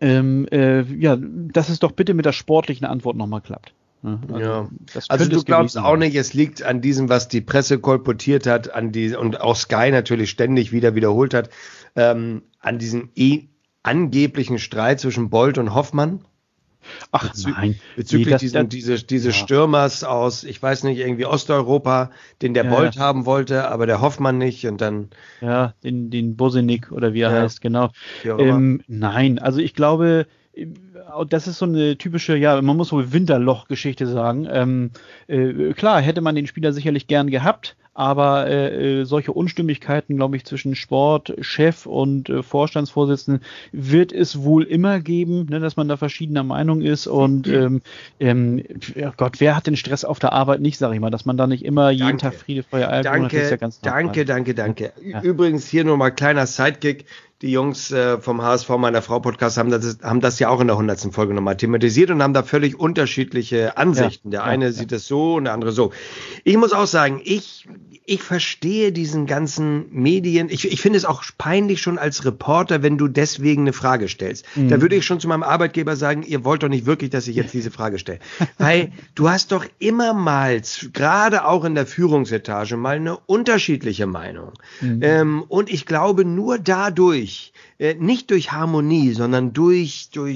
dass es doch bitte mit der sportlichen Antwort nochmal klappt. Also du glaubst auch nicht, es liegt an diesem, was die Presse kolportiert hat, und auch Sky natürlich ständig wiederholt hat, an diesem angeblichen Streit zwischen Bold und Hoffmann? Ach nein. Bezüglich dieses Stürmers aus, ich weiß nicht, irgendwie Osteuropa, den der Bold haben wollte, aber der Hoffmann nicht und dann... Ja, den Bosinik oder wie er heißt, genau. Nein, also ich glaube... Das ist so eine typische, man muss wohl Winterloch-Geschichte sagen. Klar, hätte man den Spieler sicherlich gern gehabt, aber solche Unstimmigkeiten, glaube ich, zwischen Sportchef und Vorstandsvorsitzenden wird es wohl immer geben, ne, dass man da verschiedener Meinung ist und wer hat den Stress auf der Arbeit nicht, sage ich mal, dass man da nicht immer jeden Tag Friede, Feuer, Eierkuchen, das ist ja ganz normal. Danke. Ja. Übrigens hier nur mal kleiner Sidekick. Die Jungs vom HSV Meiner Frau Podcast haben das ja auch in der 100. Folge nochmal thematisiert und haben da völlig unterschiedliche Ansichten. Der eine sieht es so und der andere so. Ich muss auch sagen, ich verstehe diesen ganzen Medien. Ich finde es auch peinlich schon als Reporter, wenn du deswegen eine Frage stellst. Da würde ich schon zu meinem Arbeitgeber sagen, ihr wollt doch nicht wirklich, dass ich jetzt diese Frage stelle. Weil du hast doch immer mal, gerade auch in der Führungsetage, mal eine unterschiedliche Meinung. Und ich glaube, nur dadurch, nicht durch Harmonie, sondern durch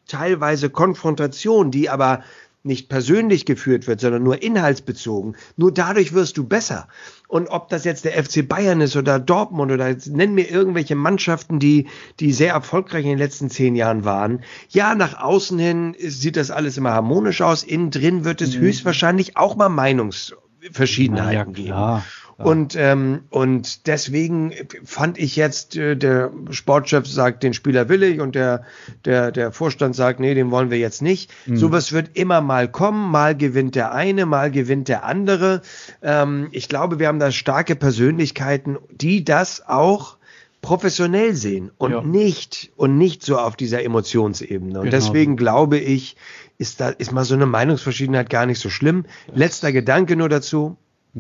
teilweise Konfrontation, die aber nicht persönlich geführt wird, sondern nur inhaltsbezogen. Nur dadurch wirst du besser. Und ob das jetzt der FC Bayern ist oder Dortmund oder nenn mir irgendwelche Mannschaften, die sehr erfolgreich in den letzten 10 Jahren waren. Ja, nach außen hin sieht das alles immer harmonisch aus. Innen drin wird es höchstwahrscheinlich auch mal Meinungsverschiedenheiten geben. Und deswegen fand ich jetzt, der Sportchef sagt, den Spieler will ich, und der Vorstand sagt, nee, den wollen wir jetzt nicht. Sowas wird immer mal kommen, mal gewinnt der eine, mal gewinnt der andere. Ich glaube, wir haben da starke Persönlichkeiten, die das auch professionell sehen und nicht so auf dieser Emotionsebene. Und deswegen glaube ich, ist mal so eine Meinungsverschiedenheit gar nicht so schlimm. Letzter Gedanke nur dazu.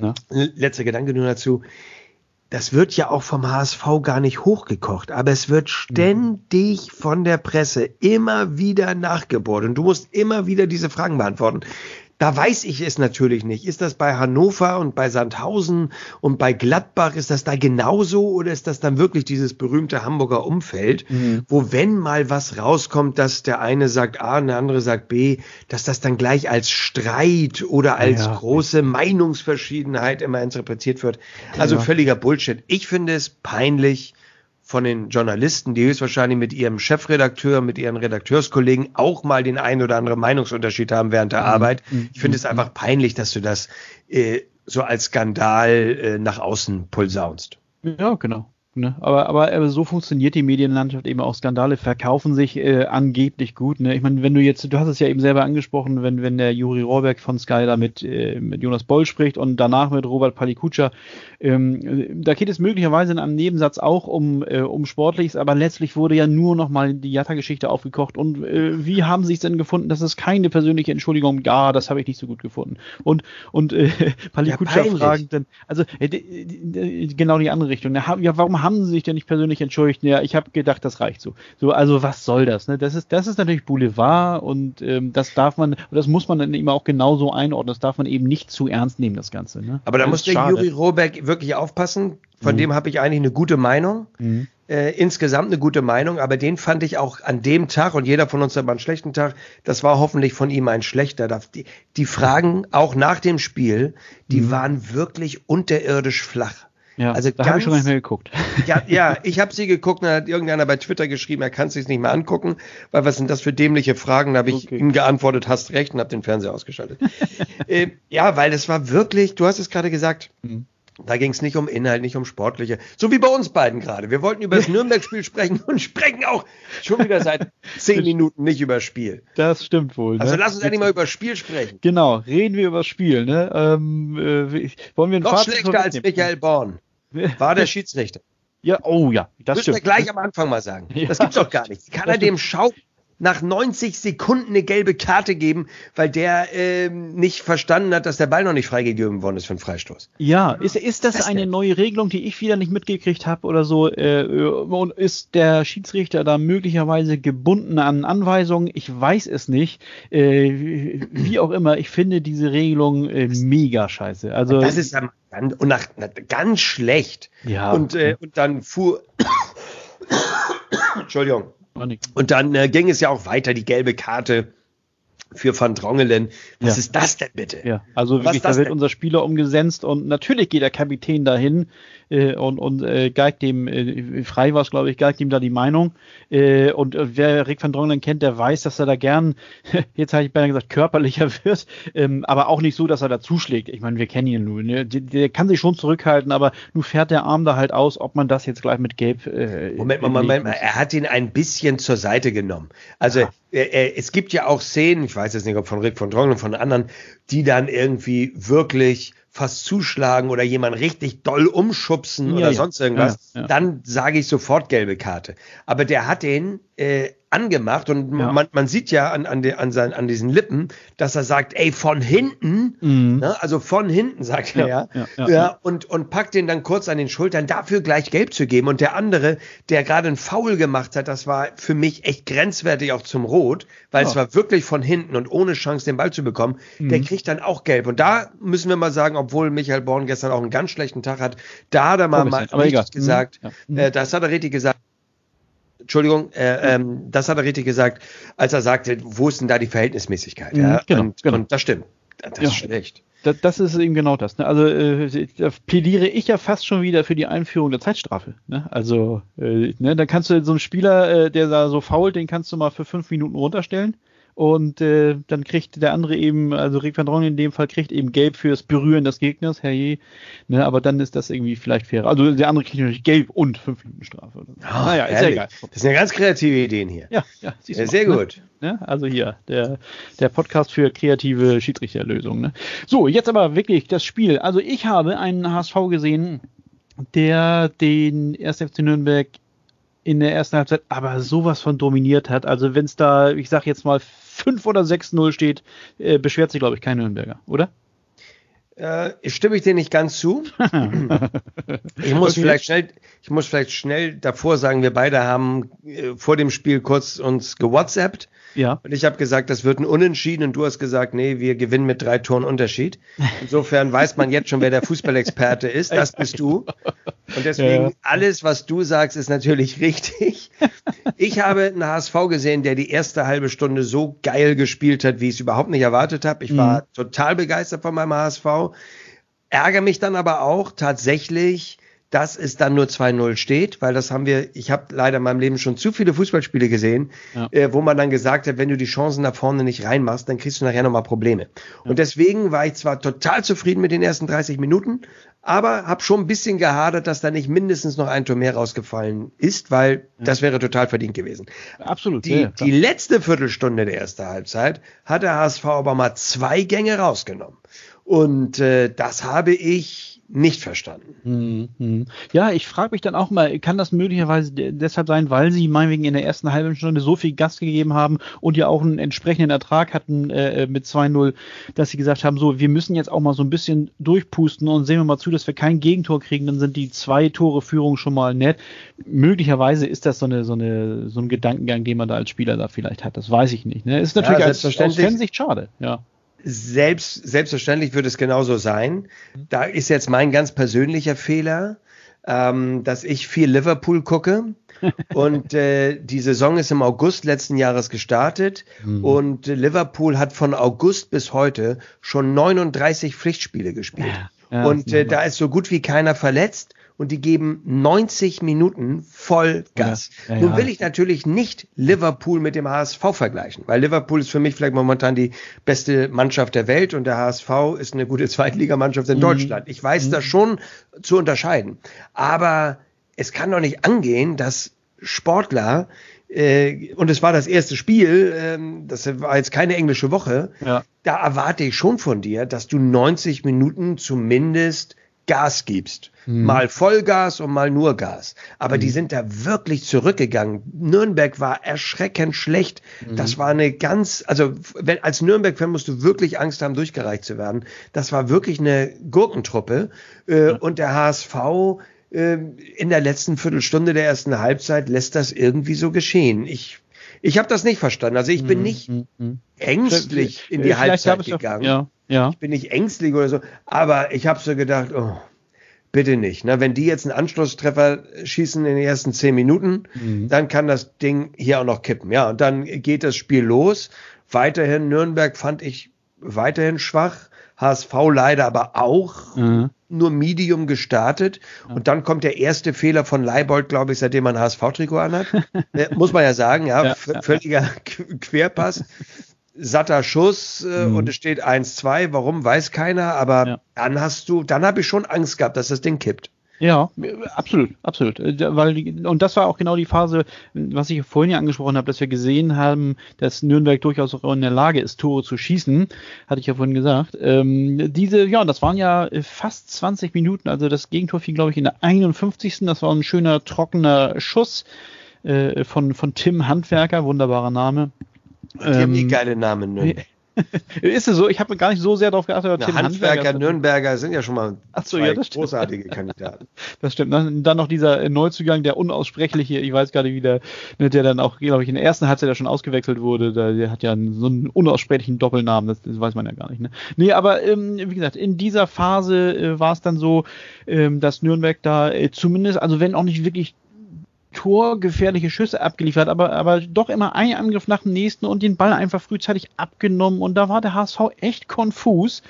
Das wird ja auch vom HSV gar nicht hochgekocht, aber es wird ständig von der Presse immer wieder nachgebohrt und du musst immer wieder diese Fragen beantworten. Da weiß ich es natürlich nicht. Ist das bei Hannover und bei Sandhausen und bei Gladbach, ist das da genauso, oder ist das dann wirklich dieses berühmte Hamburger Umfeld, wo, wenn mal was rauskommt, dass der eine sagt A und der andere sagt B, dass das dann gleich als Streit oder als große Meinungsverschiedenheit immer interpretiert wird? Also völliger Bullshit. Ich finde es peinlich von den Journalisten, die höchstwahrscheinlich mit ihrem Chefredakteur, mit ihren Redakteurskollegen auch mal den einen oder anderen Meinungsunterschied haben während der Arbeit. Ich finde es einfach peinlich, dass du das so als Skandal nach außen posaunst. Ja, genau. Ne? Aber so funktioniert die Medienlandschaft eben auch. Skandale verkaufen sich angeblich gut. Ne? Ich meine, du hast es ja eben selber angesprochen, wenn der Juri Rohrbeck von Sky da mit Jonas Boll spricht und danach mit Robert Palikutscher, da geht es möglicherweise in einem Nebensatz auch um Sportliches, aber letztlich wurde ja nur noch mal die Jatta-Geschichte aufgekocht. Und wie haben sie es denn gefunden, dass es keine persönliche Entschuldigung gab? Das habe ich nicht so gut gefunden. Und Palikutscher fragt dann, also genau die andere Richtung. Ja, warum haben sie sich denn nicht persönlich entschuldigt? Ja, ich habe gedacht, das reicht so. Also was soll das? Ne? Das ist natürlich Boulevard, und das muss man dann eben auch genauso einordnen. Das darf man eben nicht zu ernst nehmen, das Ganze. Ne? Aber da muss der Juri Rohrbeck wirklich aufpassen. Von dem habe ich eigentlich eine gute Meinung. Insgesamt eine gute Meinung, aber den fand ich auch an dem Tag, und jeder von uns hat mal einen schlechten Tag, das war hoffentlich von ihm ein schlechter. Die Fragen, auch nach dem Spiel, die waren wirklich unterirdisch flach. Ja, also da habe ich schon nicht mehr geguckt. Ja, ich habe sie geguckt, und dann hat irgendeiner bei Twitter geschrieben, er kann es sich nicht mehr angucken, weil was sind das für dämliche Fragen? Da habe ich ihm geantwortet, hast recht, und habe den Fernseher ausgeschaltet. Ja, weil es war wirklich, du hast es gerade gesagt, da ging es nicht um Inhalt, nicht um Sportliche. So wie bei uns beiden gerade. Wir wollten über das Nürnberg-Spiel sprechen und sprechen auch schon wieder seit 10 Minuten nicht über Spiel. Das stimmt wohl. Also lass uns endlich mal über Spiel sprechen. Genau, reden wir über das Spiel. Ne? Wollen wir ein Noch schlechter als Michael Born war der Schiedsrichter. Ja, oh ja, das müssen wir gleich am Anfang mal sagen. Das gibt's doch gar nicht. Kann er dem Schaub nach 90 Sekunden eine gelbe Karte geben, weil der nicht verstanden hat, dass der Ball noch nicht freigegeben worden ist für einen Freistoß? Ja, ist das eine neue Regelung, die ich wieder nicht mitgekriegt habe oder so? Und ist der Schiedsrichter da möglicherweise gebunden an Anweisungen? Ich weiß es nicht. Wie auch immer, ich finde diese Regelung mega scheiße. Also das ist ganz schlecht. Ja. Und dann fuhr Entschuldigung. Und dann ging es ja auch weiter, die gelbe Karte für Van Drongelen. Was ist das denn bitte? Ja, also wirklich, da wird unser Spieler umgesetzt, und natürlich geht der Kapitän dahin und geigt dem, frei war es, glaube ich, geigt ihm da die Meinung. Und wer Rick van Drongelen kennt, der weiß, dass er da gern, jetzt habe ich beinahe gesagt, körperlicher wird, aber auch nicht so, dass er da zuschlägt. Ich meine, wir kennen ihn nur. Ne? Der kann sich schon zurückhalten, aber nun fährt der Arm da halt aus, ob man das jetzt gleich mit Gelb... Moment, er hat ihn ein bisschen zur Seite genommen. Also es gibt ja auch Szenen, ich weiß jetzt nicht, ob von Rick van Drongelen, von anderen, die dann irgendwie wirklich fast zuschlagen oder jemanden richtig doll umschubsen oder sonst irgendwas, dann sage ich sofort gelbe Karte. Aber der hat den angemacht, und man sieht ja an diesen Lippen, dass er sagt, ey, von hinten, ne? Also von hinten, sagt er und packt den dann kurz an den Schultern, dafür gleich gelb zu geben. Und der andere, der gerade einen Foul gemacht hat, das war für mich echt grenzwertig auch zum Rot, weil es war wirklich von hinten und ohne Chance, den Ball zu bekommen, der kriegt dann auch gelb. Und da müssen wir mal sagen, obwohl Michael Born gestern auch einen ganz schlechten Tag hat, da hat er mal richtig gesagt, das hat er richtig gesagt, Entschuldigung, das hat er richtig gesagt, als er sagte, wo ist denn da die Verhältnismäßigkeit? Ja? Genau. Und das stimmt. Das ist schlecht. Das ist eben genau das. Ne? Also da plädiere ich ja fast schon wieder für die Einführung der Zeitstrafe. Ne? Also da kannst du so einen Spieler, der da so fault, den kannst du mal für 5 Minuten runterstellen. Und dann kriegt der andere eben, also Rick van Drongelen in dem Fall, kriegt eben gelb fürs Berühren des Gegners, herrje. Ne, aber dann ist das irgendwie vielleicht fair. Also der andere kriegt natürlich gelb und 5 Minuten Strafe. Naja, ist ja egal. Das sind ja ganz kreative Ideen hier. Ja, siehst du sehr mal, gut. Ne? Also hier, der Podcast für kreative Schiedsrichterlösungen. Ne? So, jetzt aber wirklich das Spiel. Also ich habe einen HSV gesehen, der den 1. FC Nürnberg in der ersten Halbzeit aber sowas von dominiert hat. Also wenn es da, ich sag jetzt mal 5 oder 6-0 steht, beschwert sich, glaube ich, kein Nürnberger, oder? Stimme ich dir nicht ganz zu. Ich muss vielleicht schnell davor sagen, wir beide haben vor dem Spiel kurz uns gewhatsappt. Ja. Und ich habe gesagt, das wird ein Unentschieden und du hast gesagt, nee, wir gewinnen mit 3 Toren Unterschied. Insofern weiß man jetzt schon, wer der Fußballexperte ist. Das bist du. Und deswegen alles, was du sagst, ist natürlich richtig. Ich habe einen HSV gesehen, der die erste halbe Stunde so geil gespielt hat, wie ich es überhaupt nicht erwartet habe. Ich war total begeistert von meinem HSV. Ärgere mich dann aber auch tatsächlich, dass es dann nur 2-0 steht, weil ich habe leider in meinem Leben schon zu viele Fußballspiele gesehen, wo man dann gesagt hat, wenn du die Chancen nach vorne nicht reinmachst, dann kriegst du nachher nochmal Probleme. Ja. Und deswegen war ich zwar total zufrieden mit den ersten 30 Minuten, aber habe schon ein bisschen gehadert, dass da nicht mindestens noch ein Tor mehr rausgefallen ist, weil das wäre total verdient gewesen. Absolut. Die letzte Viertelstunde der ersten Halbzeit hat der HSV aber mal 2 Gänge rausgenommen. Und das habe ich nicht verstanden. Ja, ich frage mich dann auch mal, kann das möglicherweise deshalb sein, weil sie meinetwegen in der ersten halben Stunde so viel Gas gegeben haben und ja auch einen entsprechenden Ertrag hatten mit 2-0, dass sie gesagt haben, so, wir müssen jetzt auch mal so ein bisschen durchpusten und sehen wir mal zu, dass wir kein Gegentor kriegen, dann sind die 2 Tore Führung schon mal nett. Möglicherweise ist das so ein Gedankengang, den man da als Spieler da vielleicht hat, das weiß ich nicht. Ne? Ist natürlich aus Fansicht schade, ja. Selbstverständlich wird es genauso sein. Da ist jetzt mein ganz persönlicher Fehler, dass ich viel Liverpool gucke. Und die Saison ist im August letzten Jahres gestartet. Und Liverpool hat von August bis heute schon 39 Pflichtspiele gespielt. Ja, und da ist so gut wie keiner verletzt. Und die geben 90 Minuten Vollgas. Nun will ich natürlich nicht Liverpool mit dem HSV vergleichen, weil Liverpool ist für mich vielleicht momentan die beste Mannschaft der Welt und der HSV ist eine gute Zweitligamannschaft in Deutschland. Ich weiß das schon zu unterscheiden. Aber es kann doch nicht angehen, dass Sportler, und es war das erste Spiel, das war jetzt keine englische Woche, da erwarte ich schon von dir, dass du 90 Minuten zumindest Gas gibst. Mal Vollgas und mal nur Gas. Aber die sind da wirklich zurückgegangen. Nürnberg war erschreckend schlecht. Das war als Nürnberg-Fan musst du wirklich Angst haben, durchgereicht zu werden. Das war wirklich eine Gurkentruppe. Und der HSV in der letzten Viertelstunde der ersten Halbzeit lässt das irgendwie so geschehen. Ich habe das nicht verstanden. Also ich bin nicht ängstlich in die Halbzeit gegangen. Ich bin nicht ängstlich oder so. Aber ich habe so gedacht, oh, bitte nicht. Na, wenn die jetzt einen Anschlusstreffer schießen in den ersten 10 Minuten, dann kann das Ding hier auch noch kippen. Ja, und dann geht das Spiel los. Weiterhin Nürnberg fand ich weiterhin schwach. HSV leider aber auch nur Medium gestartet. Und dann kommt der erste Fehler von Leibold, glaube ich, seitdem man HSV-Trikot anhat. Muss man ja sagen, völliger Querpass. Satter Schuss und es steht 1-2. Warum, weiß keiner. Aber dann habe ich schon Angst gehabt, dass das Ding kippt. Ja, absolut. Und das war auch genau die Phase, was ich vorhin ja angesprochen habe, dass wir gesehen haben, dass Nürnberg durchaus auch in der Lage ist, Tore zu schießen, hatte ich ja vorhin gesagt. Das waren ja fast 20 Minuten, also das Gegentor fiel, glaube ich, in der 51. Das war ein schöner, trockener Schuss von Tim Handwerker, wunderbarer Name. Die haben die geile Namen, ne? Ist es so? Ich habe gar nicht so sehr darauf geachtet. Tim Handwerker, Nürnberger sind ja schon mal zwei großartige Kandidaten. Das stimmt. Dann noch dieser Neuzugang, der unaussprechliche, ich weiß gar nicht, wie der dann auch, glaube ich, in der ersten Halbzeit schon ausgewechselt wurde. Der hat ja so einen unaussprechlichen Doppelnamen, das weiß man ja gar nicht. Ne? Nee, aber wie gesagt, in dieser Phase war es dann so, dass Nürnberg da zumindest, also wenn auch nicht wirklich torgefährliche Schüsse abgeliefert, aber doch immer ein Angriff nach dem nächsten und den Ball einfach frühzeitig abgenommen und da war der HSV echt konfus.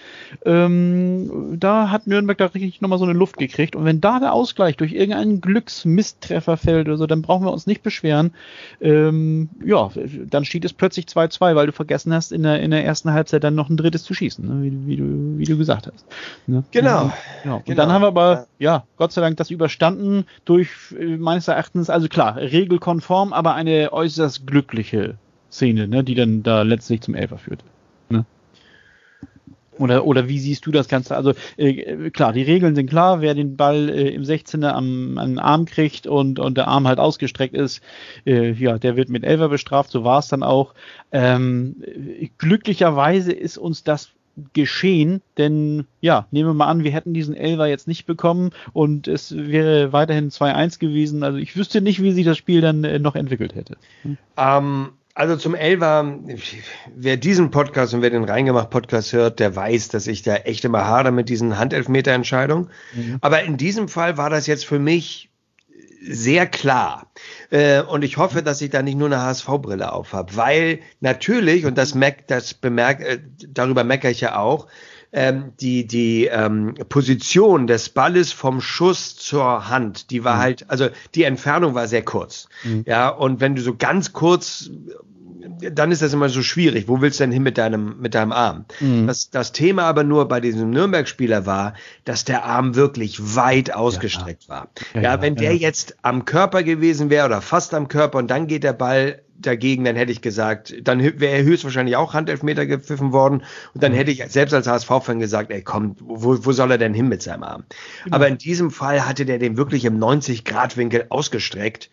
Da hat Nürnberg da richtig nochmal so eine Luft gekriegt und wenn da der Ausgleich durch irgendeinen Glücksmisstreffer fällt oder so, dann brauchen wir uns nicht beschweren. Dann steht es plötzlich 2-2, weil du vergessen hast, in der ersten Halbzeit dann noch ein drittes zu schießen, ne? wie du gesagt hast. Ne? Genau. Und dann haben wir aber, Gott sei Dank das überstanden durch meines Erachtens, also klar, regelkonform, aber eine äußerst glückliche Szene, ne, die dann da letztlich zum Elfer führte. Ne? Oder wie siehst du das Ganze? Also klar, die Regeln sind klar, wer den Ball im 16er an den Arm kriegt und der Arm halt ausgestreckt ist, der wird mit Elfer bestraft, so war es dann auch. Glücklicherweise ist uns das geschehen, denn nehmen wir mal an, wir hätten diesen Elfer jetzt nicht bekommen und es wäre weiterhin 2-1 gewesen. Also ich wüsste nicht, wie sich das Spiel dann noch entwickelt hätte. Also zum Elfer, wer diesen Podcast und wer den Reingemacht-Podcast hört, der weiß, dass ich da echt immer hadere mit diesen Handelfmeter-Entscheidungen. Aber in diesem Fall war das jetzt für mich sehr klar. Und ich hoffe, dass ich da nicht nur eine HSV-Brille auf habe, weil natürlich, und darüber meckere ich ja auch, die Position des Balles vom Schuss zur Hand, die war halt, also die Entfernung war sehr kurz. Ja, und wenn du so ganz kurz, dann ist das immer so schwierig. Wo willst du denn hin mit deinem Arm? Das Thema aber nur bei diesem Nürnberg-Spieler war, dass der Arm wirklich weit ausgestreckt war. Wenn der jetzt am Körper gewesen wäre oder fast am Körper und dann geht der Ball dagegen, dann hätte ich gesagt, dann wäre er höchstwahrscheinlich auch Handelfmeter gepfiffen worden und dann hätte ich selbst als HSV-Fan gesagt, ey komm, wo soll er denn hin mit seinem Arm? Aber in diesem Fall hatte der den wirklich im 90-Grad-Winkel ausgestreckt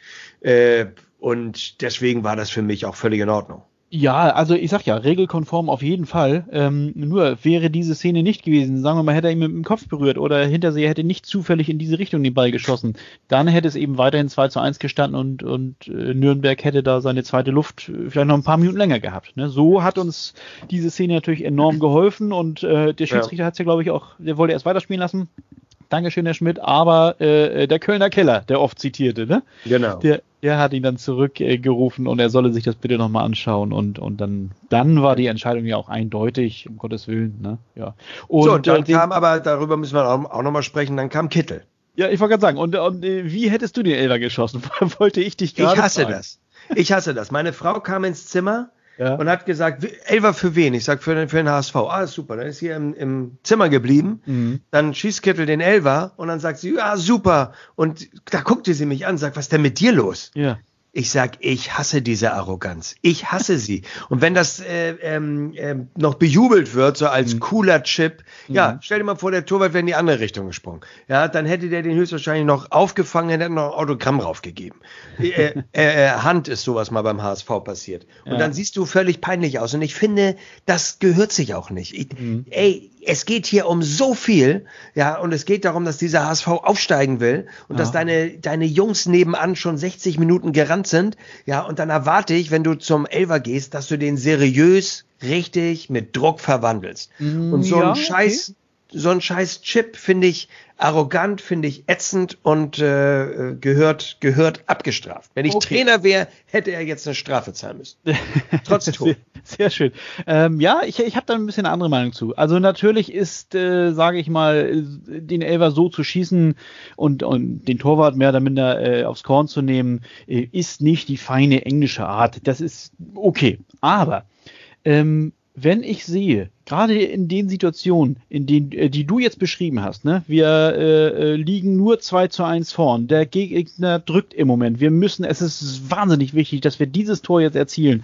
und deswegen war das für mich auch völlig in Ordnung. Ja, also ich sag ja, regelkonform auf jeden Fall. Nur wäre diese Szene nicht gewesen, sagen wir mal, hätte er ihn mit dem Kopf berührt oder Hinterseher hätte nicht zufällig in diese Richtung den Ball geschossen, dann hätte es eben weiterhin 2-1 gestanden und Nürnberg hätte da seine zweite Luft vielleicht noch ein paar Minuten länger gehabt. Ne? So hat uns diese Szene natürlich enorm geholfen und der Schiedsrichter hat es ja, glaube ich, auch, der wollte erst weiterspielen lassen. Dankeschön, Herr Schmidt, aber der Kölner Keller, der oft zitierte, ne? Genau. Der hat ihn dann zurückgerufen und er solle sich das bitte nochmal anschauen und dann war die Entscheidung ja auch eindeutig, um Gottes Willen, ne? Ja. Und dann kam aber, darüber müssen wir auch nochmal sprechen, dann kam Kittel. Ja, ich wollte gerade sagen, und wie hättest du den Elfer geschossen? Wollte ich dich gerade fragen. Ich hasse das. Meine Frau kam ins Zimmer und hat gesagt, Elfer für wen? Ich sag für den HSV. Ah, super, dann ist hier im Zimmer geblieben. Dann schießt Kittel den Elfer und dann sagt sie, ja, super. Und da guckte sie mich an und sagt, was ist denn mit dir los? Ja. Ich sag, ich hasse diese Arroganz. Ich hasse sie. Und wenn das noch bejubelt wird, so als cooler Chip, stell dir mal vor, der Torwart wäre in die andere Richtung gesprungen. Ja, dann hätte der den höchstwahrscheinlich noch aufgefangen, hätte noch ein Autogramm draufgegeben. Hand ist sowas mal beim HSV passiert. Und dann siehst du völlig peinlich aus. Und ich finde, das gehört sich auch nicht. Es geht hier um so viel, und es geht darum, dass dieser HSV aufsteigen will und dass deine Jungs nebenan schon 60 Minuten gerannt sind, und dann erwarte ich, wenn du zum Elfer gehst, dass du den seriös, richtig mit Druck verwandelst. Und so ein scheiß Chip finde ich arrogant, finde ich ätzend und gehört abgestraft. Wenn ich Trainer wäre, hätte er jetzt eine Strafe zahlen müssen. Trotz Tor. Sehr schön. Ich habe da ein bisschen eine andere Meinung zu. Also natürlich ist, sage ich mal, den Elfer so zu schießen und den Torwart mehr oder minder aufs Korn zu nehmen, ist nicht die feine englische Art. Das ist okay. Aber wenn ich sehe, gerade in den Situationen, in denen, die du jetzt beschrieben hast, ne, wir liegen nur 2-1 vorn, der Gegner drückt im Moment, es ist wahnsinnig wichtig, dass wir dieses Tor jetzt erzielen.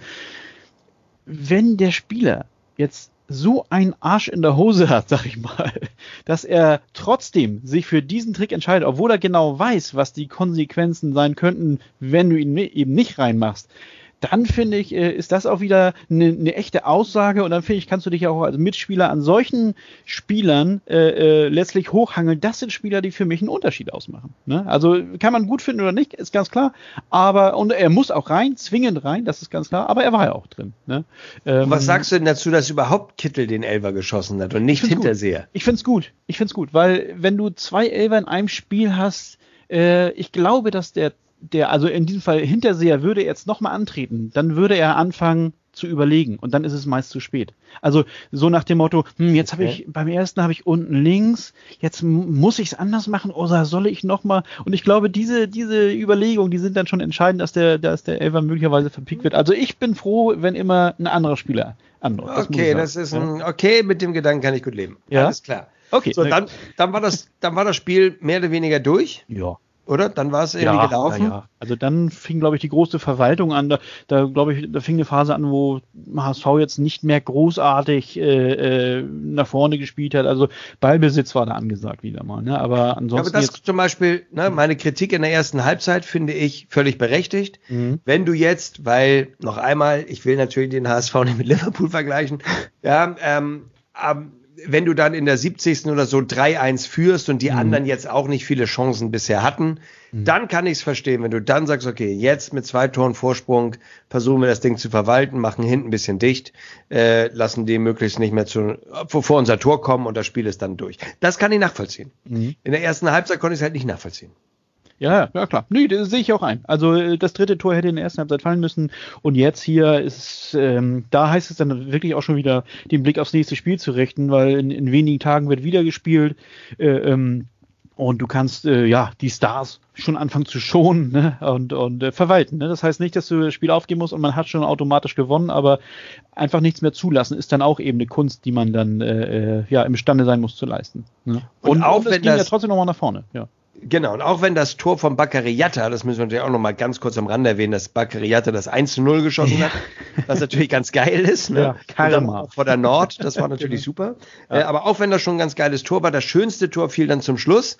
Wenn der Spieler jetzt so einen Arsch in der Hose hat, sag ich mal, dass er trotzdem sich für diesen Trick entscheidet, obwohl er genau weiß, was die Konsequenzen sein könnten, wenn du ihn eben nicht reinmachst, dann finde ich, ist das auch wieder eine echte Aussage und dann finde ich, kannst du dich auch als Mitspieler an solchen Spielern letztlich hochhangeln. Das sind Spieler, die für mich einen Unterschied ausmachen. Ne? Also kann man gut finden oder nicht, ist ganz klar. Und er muss auch rein, zwingend rein, das ist ganz klar. Aber er war ja auch drin. Ne? Was sagst du denn dazu, dass überhaupt Kittel den Elfer geschossen hat und nicht Hinterseher? Ich finde es gut, weil wenn du 2 Elfer in einem Spiel hast, ich glaube, dass der also in diesem Fall Hinterseher würde jetzt nochmal antreten, dann würde er anfangen zu überlegen und dann ist es meist zu spät. Also so nach dem Motto, jetzt beim ersten habe ich unten links, jetzt muss ich es anders machen oder soll ich nochmal? Und ich glaube, diese Überlegungen, die sind dann schon entscheidend, dass der Elfer möglicherweise verpickt wird. Also ich bin froh, wenn immer ein anderer Spieler anläuft. Okay, das ist okay, mit dem Gedanken kann ich gut leben. Ja? Alles klar. Okay. So, dann war das Spiel mehr oder weniger durch. Ja. Oder? Dann war es irgendwie gelaufen. Ja. Also dann fing, glaube ich, die große Verwaltung an. Da fing eine Phase an, wo HSV jetzt nicht mehr großartig nach vorne gespielt hat. Also Ballbesitz war da angesagt wieder mal. Ne? Aber ansonsten. Aber das zum Beispiel, meine Kritik in der ersten Halbzeit finde ich völlig berechtigt. Mhm. Wenn du jetzt, weil noch einmal, ich will natürlich den HSV nicht mit Liverpool vergleichen, wenn du dann in der 70. oder so 3-1 führst und die anderen jetzt auch nicht viele Chancen bisher hatten, dann kann ich es verstehen, wenn du dann sagst, okay, jetzt mit 2 Toren Vorsprung versuchen wir das Ding zu verwalten, machen hinten ein bisschen dicht, lassen die möglichst nicht mehr vor unser Tor kommen und das Spiel ist dann durch. Das kann ich nachvollziehen. In der ersten Halbzeit konnte ich es halt nicht nachvollziehen. Ja, klar. Nee, das sehe ich auch ein. Also das dritte Tor hätte in der ersten Halbzeit fallen müssen. Und jetzt hier ist, da heißt es dann wirklich auch schon wieder, den Blick aufs nächste Spiel zu richten, weil in wenigen Tagen wird wieder gespielt. Und du kannst die Stars schon anfangen zu schonen, ne? und verwalten. Ne? Das heißt nicht, dass du das Spiel aufgeben musst und man hat schon automatisch gewonnen, aber einfach nichts mehr zulassen ist dann auch eben eine Kunst, die man dann imstande sein muss zu leisten. Ne? Und auch wenn es ging ja trotzdem nochmal nach vorne. Ja. Genau, und auch wenn das Tor von Bakary Yatta, das müssen wir natürlich auch noch mal ganz kurz am Rande erwähnen, dass Bakary Yatta das 1:0 geschossen hat, was natürlich ganz geil ist. Ne? Ja, Karma. Vor der Nord, das war natürlich super. Ja. Aber auch wenn das schon ein ganz geiles Tor war, das schönste Tor fiel dann zum Schluss.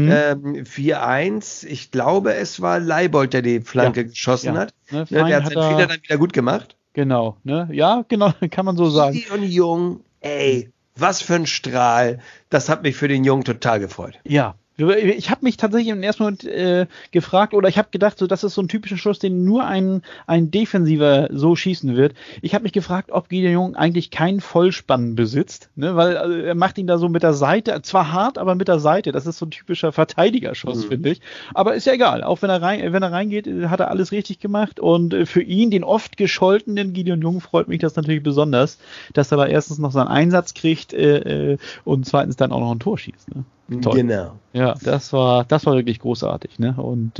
4-1, ich glaube, es war Leibold, der die Flanke geschossen hat. Ne, der hat seinen Fehler dann wieder gut gemacht. Genau, ne? Ja, genau, kann man so sagen. Und Jung, was für ein Strahl. Das hat mich für den Jungen total gefreut. Ja. Ich habe mich tatsächlich im ersten Moment gefragt, oder ich habe gedacht, so, das ist so ein typischer Schuss, den nur ein Defensiver so schießen wird. Ich habe mich gefragt, ob Gideon Jung eigentlich keinen Vollspann besitzt, ne? Weil er macht ihn da so mit der Seite, zwar hart, aber mit der Seite. Das ist so ein typischer Verteidigerschuss, finde ich. Aber ist ja egal. Auch wenn er reingeht, hat er alles richtig gemacht. Und für ihn, den oft gescholtenen Gideon Jung, freut mich das natürlich besonders, dass er da erstens noch seinen Einsatz kriegt und zweitens dann auch noch ein Tor schießt. Ne? Toll. Genau. Ja, das war wirklich großartig, ne? Und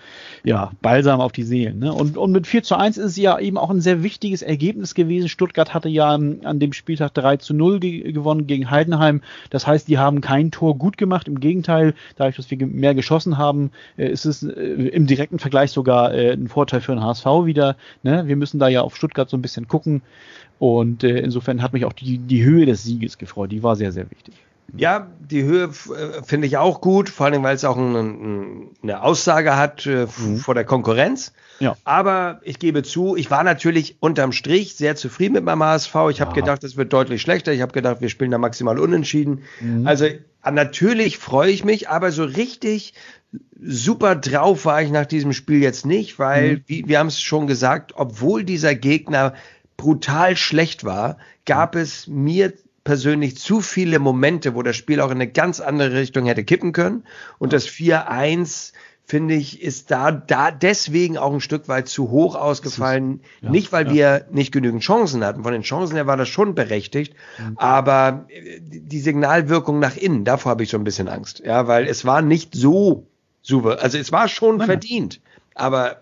Balsam auf die Seelen, ne? Und mit 4:1 ist es ja eben auch ein sehr wichtiges Ergebnis gewesen. Stuttgart hatte ja an dem Spieltag 3:0 gewonnen gegen Heidenheim. Das heißt, die haben kein Tor gut gemacht. Im Gegenteil, dadurch, dass wir mehr geschossen haben, ist es im direkten Vergleich sogar ein Vorteil für den HSV wieder. Ne? Wir müssen da ja auf Stuttgart so ein bisschen gucken. Und insofern hat mich auch die Höhe des Sieges gefreut. Die war sehr, sehr wichtig. Ja, die Höhe finde ich auch gut, vor allem, weil es auch eine Aussage hat vor der Konkurrenz. Ja. Aber ich gebe zu, ich war natürlich unterm Strich sehr zufrieden mit meinem HSV. Ich habe gedacht, es wird deutlich schlechter. Ich habe gedacht, wir spielen da maximal unentschieden. Also natürlich freue ich mich, aber so richtig super drauf war ich nach diesem Spiel jetzt nicht, weil, wir haben es schon gesagt, obwohl dieser Gegner brutal schlecht war, gab es mir persönlich zu viele Momente, wo das Spiel auch in eine ganz andere Richtung hätte kippen können. Und das 4:1, finde ich, ist da deswegen auch ein Stück weit zu hoch ausgefallen. Nicht, weil wir nicht genügend Chancen hatten. Von den Chancen her war das schon berechtigt. Aber die Signalwirkung nach innen, davor habe ich so ein bisschen Angst. Ja, weil es war nicht so super. Also es war schon verdient. Aber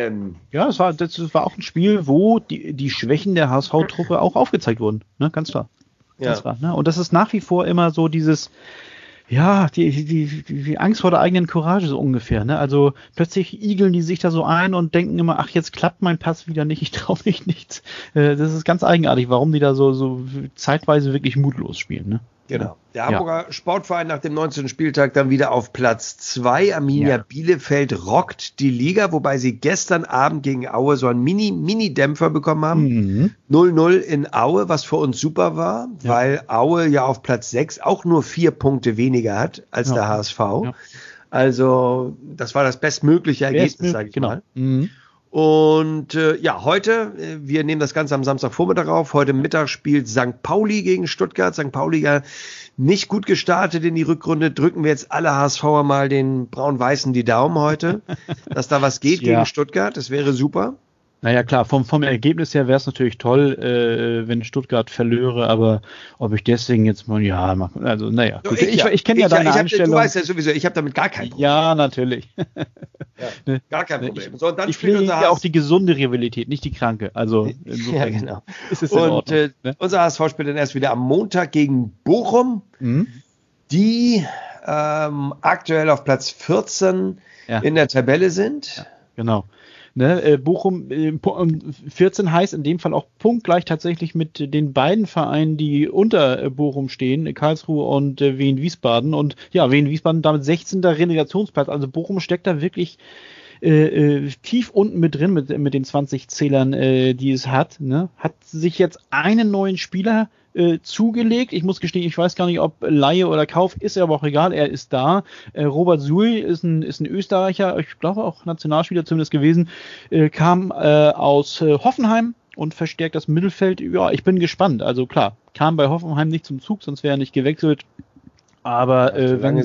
das war auch ein Spiel, wo die Schwächen der HSV-Truppe auch aufgezeigt wurden. Ne? Ganz klar. Das war, ne? Und das ist nach wie vor immer so dieses, die Angst vor der eigenen Courage so ungefähr, ne? Also plötzlich igeln die sich da so ein und denken immer, ach, jetzt klappt mein Pass wieder nicht, ich traue mich nichts. Das ist ganz eigenartig, warum die da so zeitweise wirklich mutlos spielen, ne? Genau. Der Hamburger Sportverein nach dem 19. Spieltag dann wieder auf Platz 2. Arminia Bielefeld rockt die Liga, wobei sie gestern Abend gegen Aue so einen Mini-Dämpfer bekommen haben. 0:0 in Aue, was für uns super war, weil Aue ja auf Platz 6 auch nur 4 Punkte weniger hat als der HSV. Ja. Also das war das bestmögliche Ergebnis, sage ich mal. Und heute, wir nehmen das Ganze am Samstagvormittag auf, heute Mittag spielt St. Pauli gegen Stuttgart. St. Pauli nicht gut gestartet in die Rückrunde. Drücken wir jetzt alle HSVer mal den Braun-Weißen die Daumen heute, dass da was geht gegen Stuttgart. Das wäre super. Naja, klar, vom Ergebnis her wäre es natürlich toll, wenn Stuttgart verlöre, aber ob ich deswegen jetzt mal, also naja. So, ich kenne ja deine Einstellung. Du weißt ja sowieso, ich habe damit gar kein Problem. Ja, natürlich. Ja, gar kein Problem. So, und dann ich pflege ja auch die gesunde Rivalität, nicht die kranke. Also ja, genau. Ist es in Ordnung, unser HSV spielt dann erst wieder am Montag gegen Bochum, die aktuell auf Platz 14 in der Tabelle sind. Ja, genau. Bochum 14 heißt in dem Fall auch punktgleich tatsächlich mit den beiden Vereinen, die unter Bochum stehen, Karlsruhe und Wien Wiesbaden. Und ja, Wien Wiesbaden damit 16. Relegationsplatz. Also Bochum steckt da wirklich tief unten mit drin mit den 20 Zählern, die es hat. Ne? Hat sich jetzt einen neuen Spieler zugelegt. Ich muss gestehen, ich weiß gar nicht, ob Leihe oder Kauf, ist aber auch egal, er ist da. Robert Suhl ist ein Österreicher, ich glaube auch Nationalspieler zumindest gewesen, kam aus Hoffenheim und verstärkt das Mittelfeld. Ja, ich bin gespannt. Also klar, kam bei Hoffenheim nicht zum Zug, sonst wäre er nicht gewechselt. Aber solange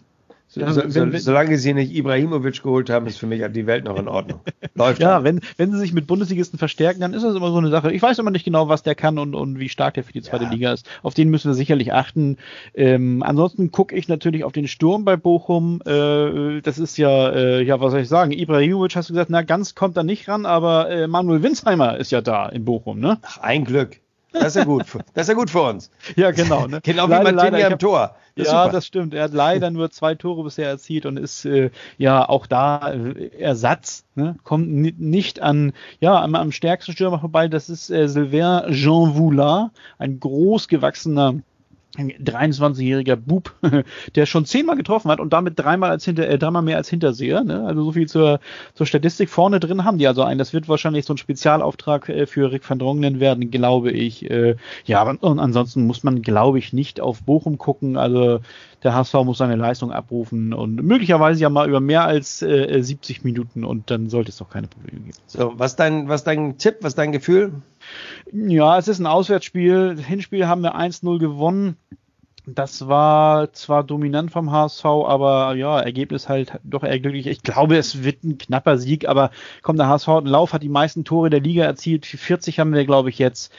sie nicht Ibrahimovic geholt haben, ist für mich die Welt noch in Ordnung. Läuft ja, wenn sie sich mit Bundesligisten verstärken, dann ist das immer so eine Sache. Ich weiß immer nicht genau, was der kann und wie stark der für die zweite Liga ist. Auf den müssen wir sicherlich achten. Ansonsten gucke ich natürlich auf den Sturm bei Bochum. Das ist was soll ich sagen? Ibrahimovic, hast du gesagt, ganz kommt da nicht ran, aber Manuel Winsheimer ist ja da in Bochum, ne? Ach, ein Glück. Das ist ja gut. Das ist ja gut für uns. Ja, genau. Ne? Genau wie Martinia im Tor. Das stimmt. Er hat leider nur 2 Tore bisher erzielt und ist auch da Ersatz. Ne? Kommt nicht am stärksten Stürmer vorbei. Das ist Sylvain Jean Voulard, ein großgewachsener 23-jähriger Bub, der schon 10-mal getroffen hat und damit dreimal mehr als Hinterseher. Ne? Also so viel zur Statistik. Vorne drin haben die also einen. Das wird wahrscheinlich so ein Spezialauftrag für Rick van Drongelen werden, glaube ich. Und ansonsten muss man, glaube ich, nicht auf Bochum gucken. Also der HSV muss seine Leistung abrufen und möglicherweise ja mal über mehr als 70 Minuten und dann sollte es doch keine Probleme geben. So, was dein Tipp, was dein Gefühl? Ja, es ist ein Auswärtsspiel. Das Hinspiel haben wir 1-0 gewonnen. Das war zwar dominant vom HSV, aber Ergebnis halt doch eher glücklich. Ich glaube, es wird ein knapper Sieg, aber der HSV hat einen Lauf, hat die meisten Tore der Liga erzielt. 40 haben wir, glaube ich, jetzt.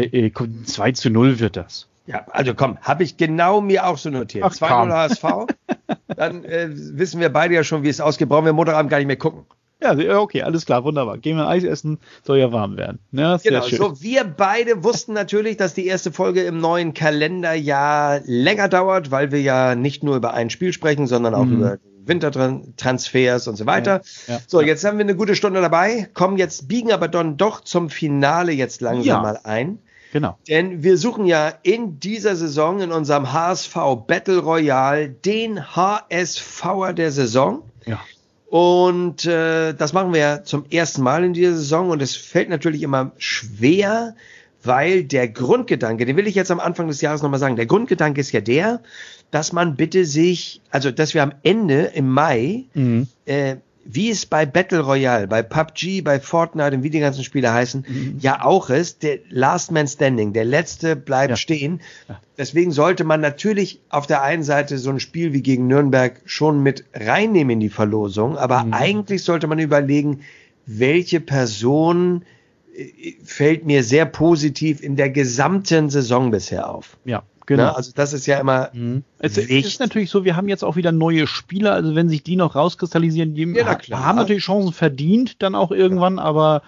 2-0 wird das. Ja, also komm, habe ich genau mir auch so notiert. 2-0 HSV, dann wissen wir beide ja schon, wie es ausgeht. Brauchen wir Montagabend gar nicht mehr gucken. Ja, okay, alles klar, wunderbar. Gehen wir ein Eis essen, soll ja warm werden. Ja, genau, so wir beide wussten natürlich, dass die erste Folge im neuen Kalenderjahr länger dauert, weil wir ja nicht nur über ein Spiel sprechen, sondern auch über Wintertransfers und so weiter. Jetzt haben wir eine gute Stunde dabei, biegen aber dann doch zum Finale jetzt langsam mal ein. Genau. Denn wir suchen ja in dieser Saison in unserem HSV Battle Royale den HSVer der Saison. Ja. Und das machen wir ja zum ersten Mal in dieser Saison und es fällt natürlich immer schwer, weil der Grundgedanke, den will ich jetzt am Anfang des Jahres nochmal sagen, der Grundgedanke ist ja der, dass man bitte dass wir am Ende im Mai, wie es bei Battle Royale, bei PUBG, bei Fortnite und wie die ganzen Spiele heißen, ja auch ist, der Last Man Standing, der Letzte bleibt stehen. Ja. Deswegen sollte man natürlich auf der einen Seite so ein Spiel wie gegen Nürnberg schon mit reinnehmen in die Verlosung, aber eigentlich sollte man überlegen, welche Person fällt mir sehr positiv in der gesamten Saison bisher auf. Ja. Genau. Na, also das ist ja immer Es ist natürlich so, wir haben jetzt auch wieder neue Spieler, also wenn sich die noch rauskristallisieren, die haben natürlich Chancen verdient dann auch irgendwann, aber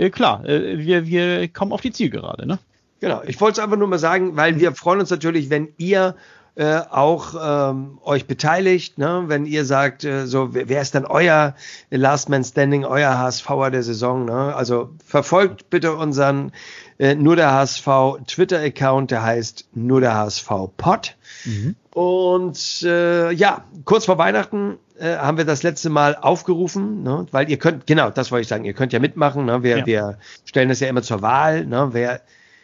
wir kommen auf die Zielgerade, ne? Genau, ich wollte es einfach nur mal sagen, weil wir freuen uns natürlich, wenn ihr auch euch beteiligt, ne? Wenn ihr sagt, wer ist denn euer Last Man Standing, euer HSVer der Saison, ne? Also verfolgt bitte unseren Nur der HSV Twitter-Account, der heißt Nur der HSV Pod. Und kurz vor Weihnachten haben wir das letzte Mal aufgerufen, ne? Weil ihr könnt, genau, das wollte ich sagen, ihr könnt ja mitmachen, ne? Wir stellen das ja immer zur Wahl, ne? Wer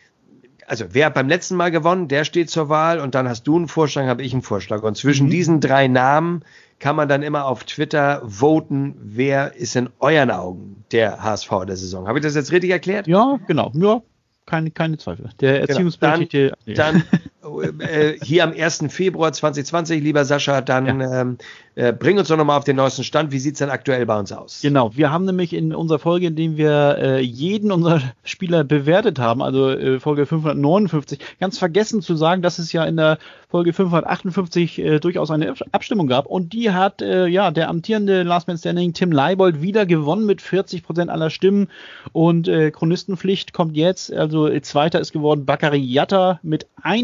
hat beim letzten Mal gewonnen, der steht zur Wahl und dann hast du einen Vorschlag, habe ich einen Vorschlag. Und zwischen diesen 3 Namen kann man dann immer auf Twitter voten, wer ist in euren Augen der HSV der Saison. Habe ich das jetzt richtig erklärt? Ja, genau. Ja, keine Zweifel. Der Erziehungsberechtigte. Dann hier am 1. Februar 2020, lieber Sascha, dann bring uns doch nochmal auf den neuesten Stand. Wie sieht es denn aktuell bei uns aus? Genau, wir haben nämlich in unserer Folge, in dem wir jeden unserer Spieler bewertet haben, also Folge 559, ganz vergessen zu sagen, dass es ja in der Folge 558 durchaus eine Abstimmung gab. Und die hat der amtierende Last Man Standing Tim Leibold wieder gewonnen mit 40% aller Stimmen. Und Chronistenpflicht kommt jetzt, also Zweiter ist geworden Bakary Yatta mit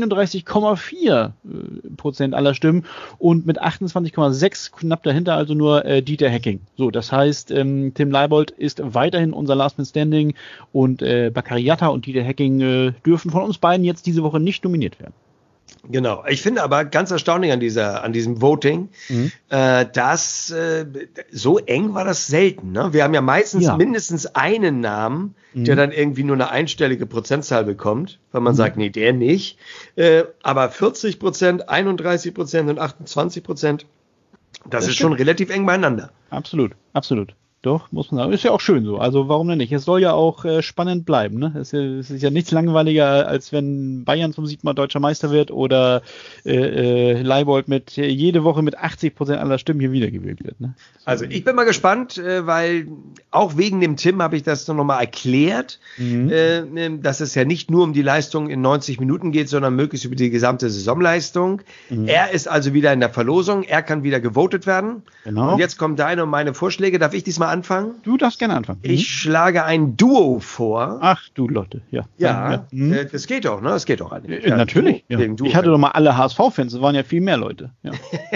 31,4% aller Stimmen und mit 28,6 knapp dahinter also nur Dieter Hecking. So, das heißt, Tim Leibold ist weiterhin unser Last Man Standing und Bakary Yatta und Dieter Hecking dürfen von uns beiden jetzt diese Woche nicht nominiert werden. Genau. Ich finde aber ganz erstaunlich an diesem Voting, dass so eng war das selten. Ne? Wir haben ja meistens mindestens einen Namen, der dann irgendwie nur eine einstellige Prozentzahl bekommt, weil man sagt, nee, der nicht. Aber 40%, 31% und 28%, das ist schon relativ eng beieinander. Absolut, absolut. Doch, muss man sagen. Ist ja auch schön so. Also warum denn nicht? Es soll ja auch spannend bleiben. Ne? Es ist ja nichts langweiliger, als wenn Bayern zum 7. Mal deutscher Meister wird oder Leibold jede Woche mit 80% aller Stimmen hier wiedergewählt wird. Ne? Also ich bin mal gespannt, weil auch wegen dem Tim habe ich das noch mal erklärt, dass es ja nicht nur um die Leistung in 90 Minuten geht, sondern möglichst über die gesamte Saisonleistung. Er ist also wieder in der Verlosung. Er kann wieder gewotet werden. Genau. Und jetzt kommen deine und meine Vorschläge. Darf ich diesmal anfangen? Du darfst gerne anfangen. Ich schlage ein Duo vor. Ach du Lotte, ja. Ja, das geht doch, ne? Das geht doch eigentlich. Ja, natürlich. Ja. Ich hatte doch mal alle HSV-Fans, es waren ja viel mehr Leute. Ja.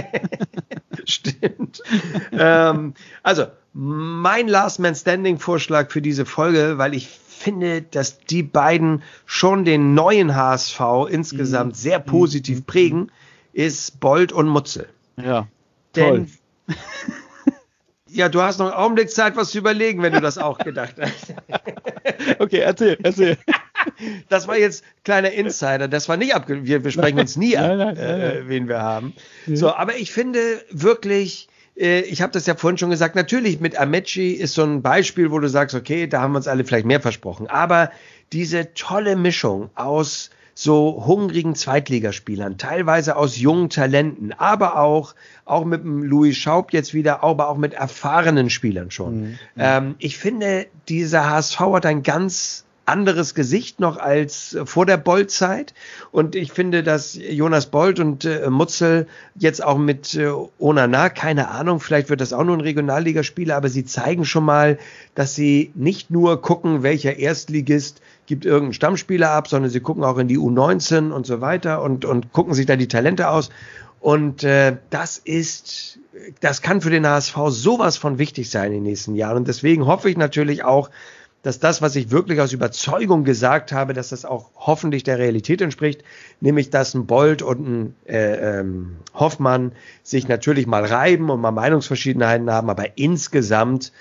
Stimmt. Also, mein Last Man Standing Vorschlag für diese Folge, weil ich finde, dass die beiden schon den neuen HSV insgesamt sehr positiv prägen, ist Bold und Mutzel. Ja, toll. Denn ja, du hast noch einen Augenblick Zeit, was zu überlegen, wenn du das auch gedacht hast. Okay, erzähl. Das war jetzt kleiner Insider, das war nicht wir sprechen uns nie ab, nein. Wen wir haben. So, aber ich finde wirklich, ich habe das ja vorhin schon gesagt, natürlich mit Amechi ist so ein Beispiel, wo du sagst, okay, da haben wir uns alle vielleicht mehr versprochen, aber diese tolle Mischung aus so hungrigen Zweitligaspielern, teilweise aus jungen Talenten, aber auch mit dem Louis Schaub jetzt wieder, aber auch mit erfahrenen Spielern schon. Ich finde, dieser HSV hat ein ganz anderes Gesicht noch als vor der Bold-Zeit. Und ich finde, dass Jonas Bold und Mutzel jetzt auch mit Onana, keine Ahnung, vielleicht wird das auch nur ein Regionalligaspieler, aber sie zeigen schon mal, dass sie nicht nur gucken, welcher Erstligist gibt irgendeinen Stammspieler ab, sondern sie gucken auch in die U19 und so weiter und gucken sich da die Talente aus. Und das kann für den HSV sowas von wichtig sein in den nächsten Jahren. Und deswegen hoffe ich natürlich auch, dass das, was ich wirklich aus Überzeugung gesagt habe, dass das auch hoffentlich der Realität entspricht, nämlich dass ein Bold und ein Hoffmann sich natürlich mal reiben und mal Meinungsverschiedenheiten haben, aber insgesamt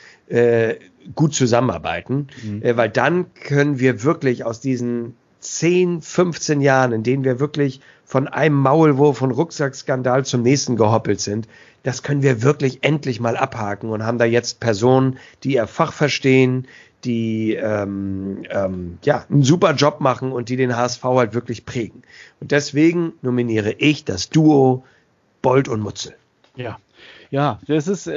gut zusammenarbeiten, weil dann können wir wirklich aus diesen 10, 15 Jahren, in denen wir wirklich von einem Maulwurf und Rucksackskandal zum nächsten gehoppelt sind, das können wir wirklich endlich mal abhaken und haben da jetzt Personen, die ihr Fach verstehen, die einen super Job machen und die den HSV halt wirklich prägen. Und deswegen nominiere ich das Duo Bold und Mutzel. Ja, das ist,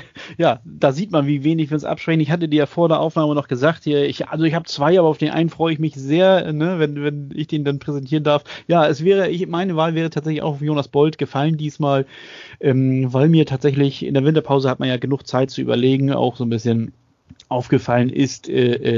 da sieht man, wie wenig wir uns absprechen. Ich hatte dir ja vor der Aufnahme noch gesagt, ich habe zwei, aber auf den einen freue ich mich sehr, ne, wenn ich den dann präsentieren darf. Ja, meine Wahl wäre tatsächlich auch auf Jonas Bold gefallen diesmal, weil mir tatsächlich in der Winterpause hat man ja genug Zeit zu überlegen, auch so ein bisschen aufgefallen ist,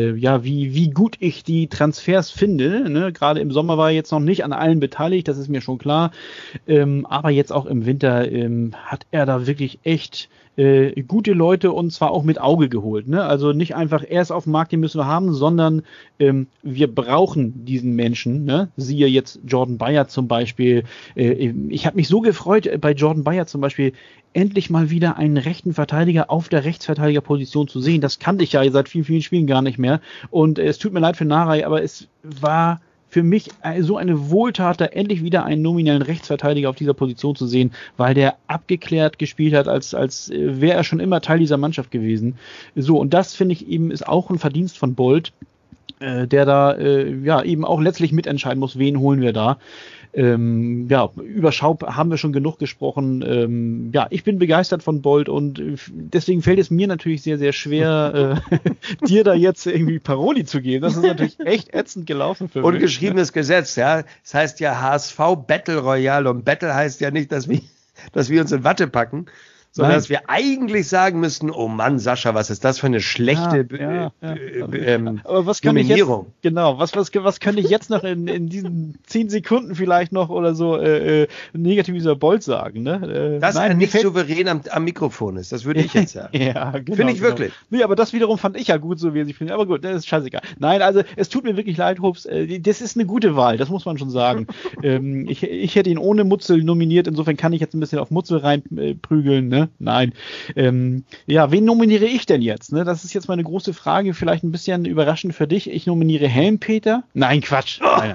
wie gut ich die Transfers finde. Ne? Gerade im Sommer war er jetzt noch nicht an allen beteiligt, das ist mir schon klar. Aber jetzt auch im Winter hat er da wirklich echt gute Leute und zwar auch mit Auge geholt. Ne? Also nicht einfach, er ist auf dem Markt, den müssen wir haben, sondern wir brauchen diesen Menschen. Ne? Siehe jetzt Jordan Bayer zum Beispiel. Ich habe mich so gefreut bei Jordan Bayer zum Beispiel, endlich mal wieder einen rechten Verteidiger auf der Rechtsverteidigerposition zu sehen. Das kannte ich ja seit vielen, vielen Spielen gar nicht mehr. Und es tut mir leid für Narei, aber es war für mich so eine Wohltat, da endlich wieder einen nominellen Rechtsverteidiger auf dieser Position zu sehen, weil der abgeklärt gespielt hat, als wäre er schon immer Teil dieser Mannschaft gewesen. So, und das finde ich eben ist auch ein Verdienst von Bold, der da eben auch letztlich mitentscheiden muss, wen holen wir da. Über Schaub haben wir schon genug gesprochen. Ich bin begeistert von Bold und deswegen fällt es mir natürlich sehr, sehr schwer, dir da jetzt irgendwie Paroli zu geben. Das ist natürlich echt ätzend gelaufen für mich. Ungeschriebenes Gesetz, ja. Das heißt ja HSV Battle Royale und Battle heißt ja nicht, dass wir uns in Watte packen, sondern dass wir eigentlich sagen müssten, oh Mann, Sascha, was ist das für eine schlechte aber was kann Nominierung? Was könnte ich jetzt noch in diesen 10 Sekunden vielleicht noch oder so negativ über Bold sagen? Ne? Dass er nicht souverän am Mikrofon ist, das würde ich jetzt sagen. Ja, genau. Finde ich wirklich. Nee, aber das wiederum fand ich ja gut, so wie er sich findet. Aber gut, das ist scheißegal. Nein, also es tut mir wirklich leid, Hubs. Das ist eine gute Wahl, das muss man schon sagen. Ich hätte ihn ohne Mutzel nominiert, insofern kann ich jetzt ein bisschen auf Mutzel reinprügeln, ne? Nein. Wen nominiere ich denn jetzt? Ne? Das ist jetzt meine große Frage, vielleicht ein bisschen überraschend für dich. Ich nominiere Helmpeter. Nein, Quatsch. Nein.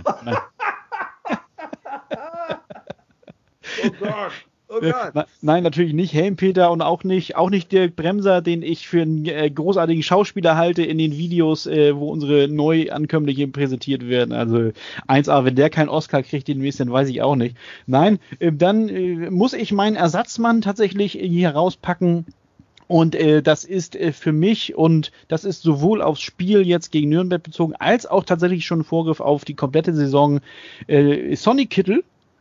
Oh Gott. Oh Gott. Nein, natürlich nicht Helmpeter und auch nicht Dirk Bremser, den ich für einen großartigen Schauspieler halte in den Videos, wo unsere Neuankömmlinge präsentiert werden. Also 1A, wenn der keinen Oscar kriegt, den nächsten, weiß ich auch nicht. Nein, dann muss ich meinen Ersatzmann tatsächlich hier rauspacken. Und das ist für mich, und das ist sowohl aufs Spiel jetzt gegen Nürnberg bezogen, als auch tatsächlich schon ein Vorgriff auf die komplette Saison, Sonny Kittel.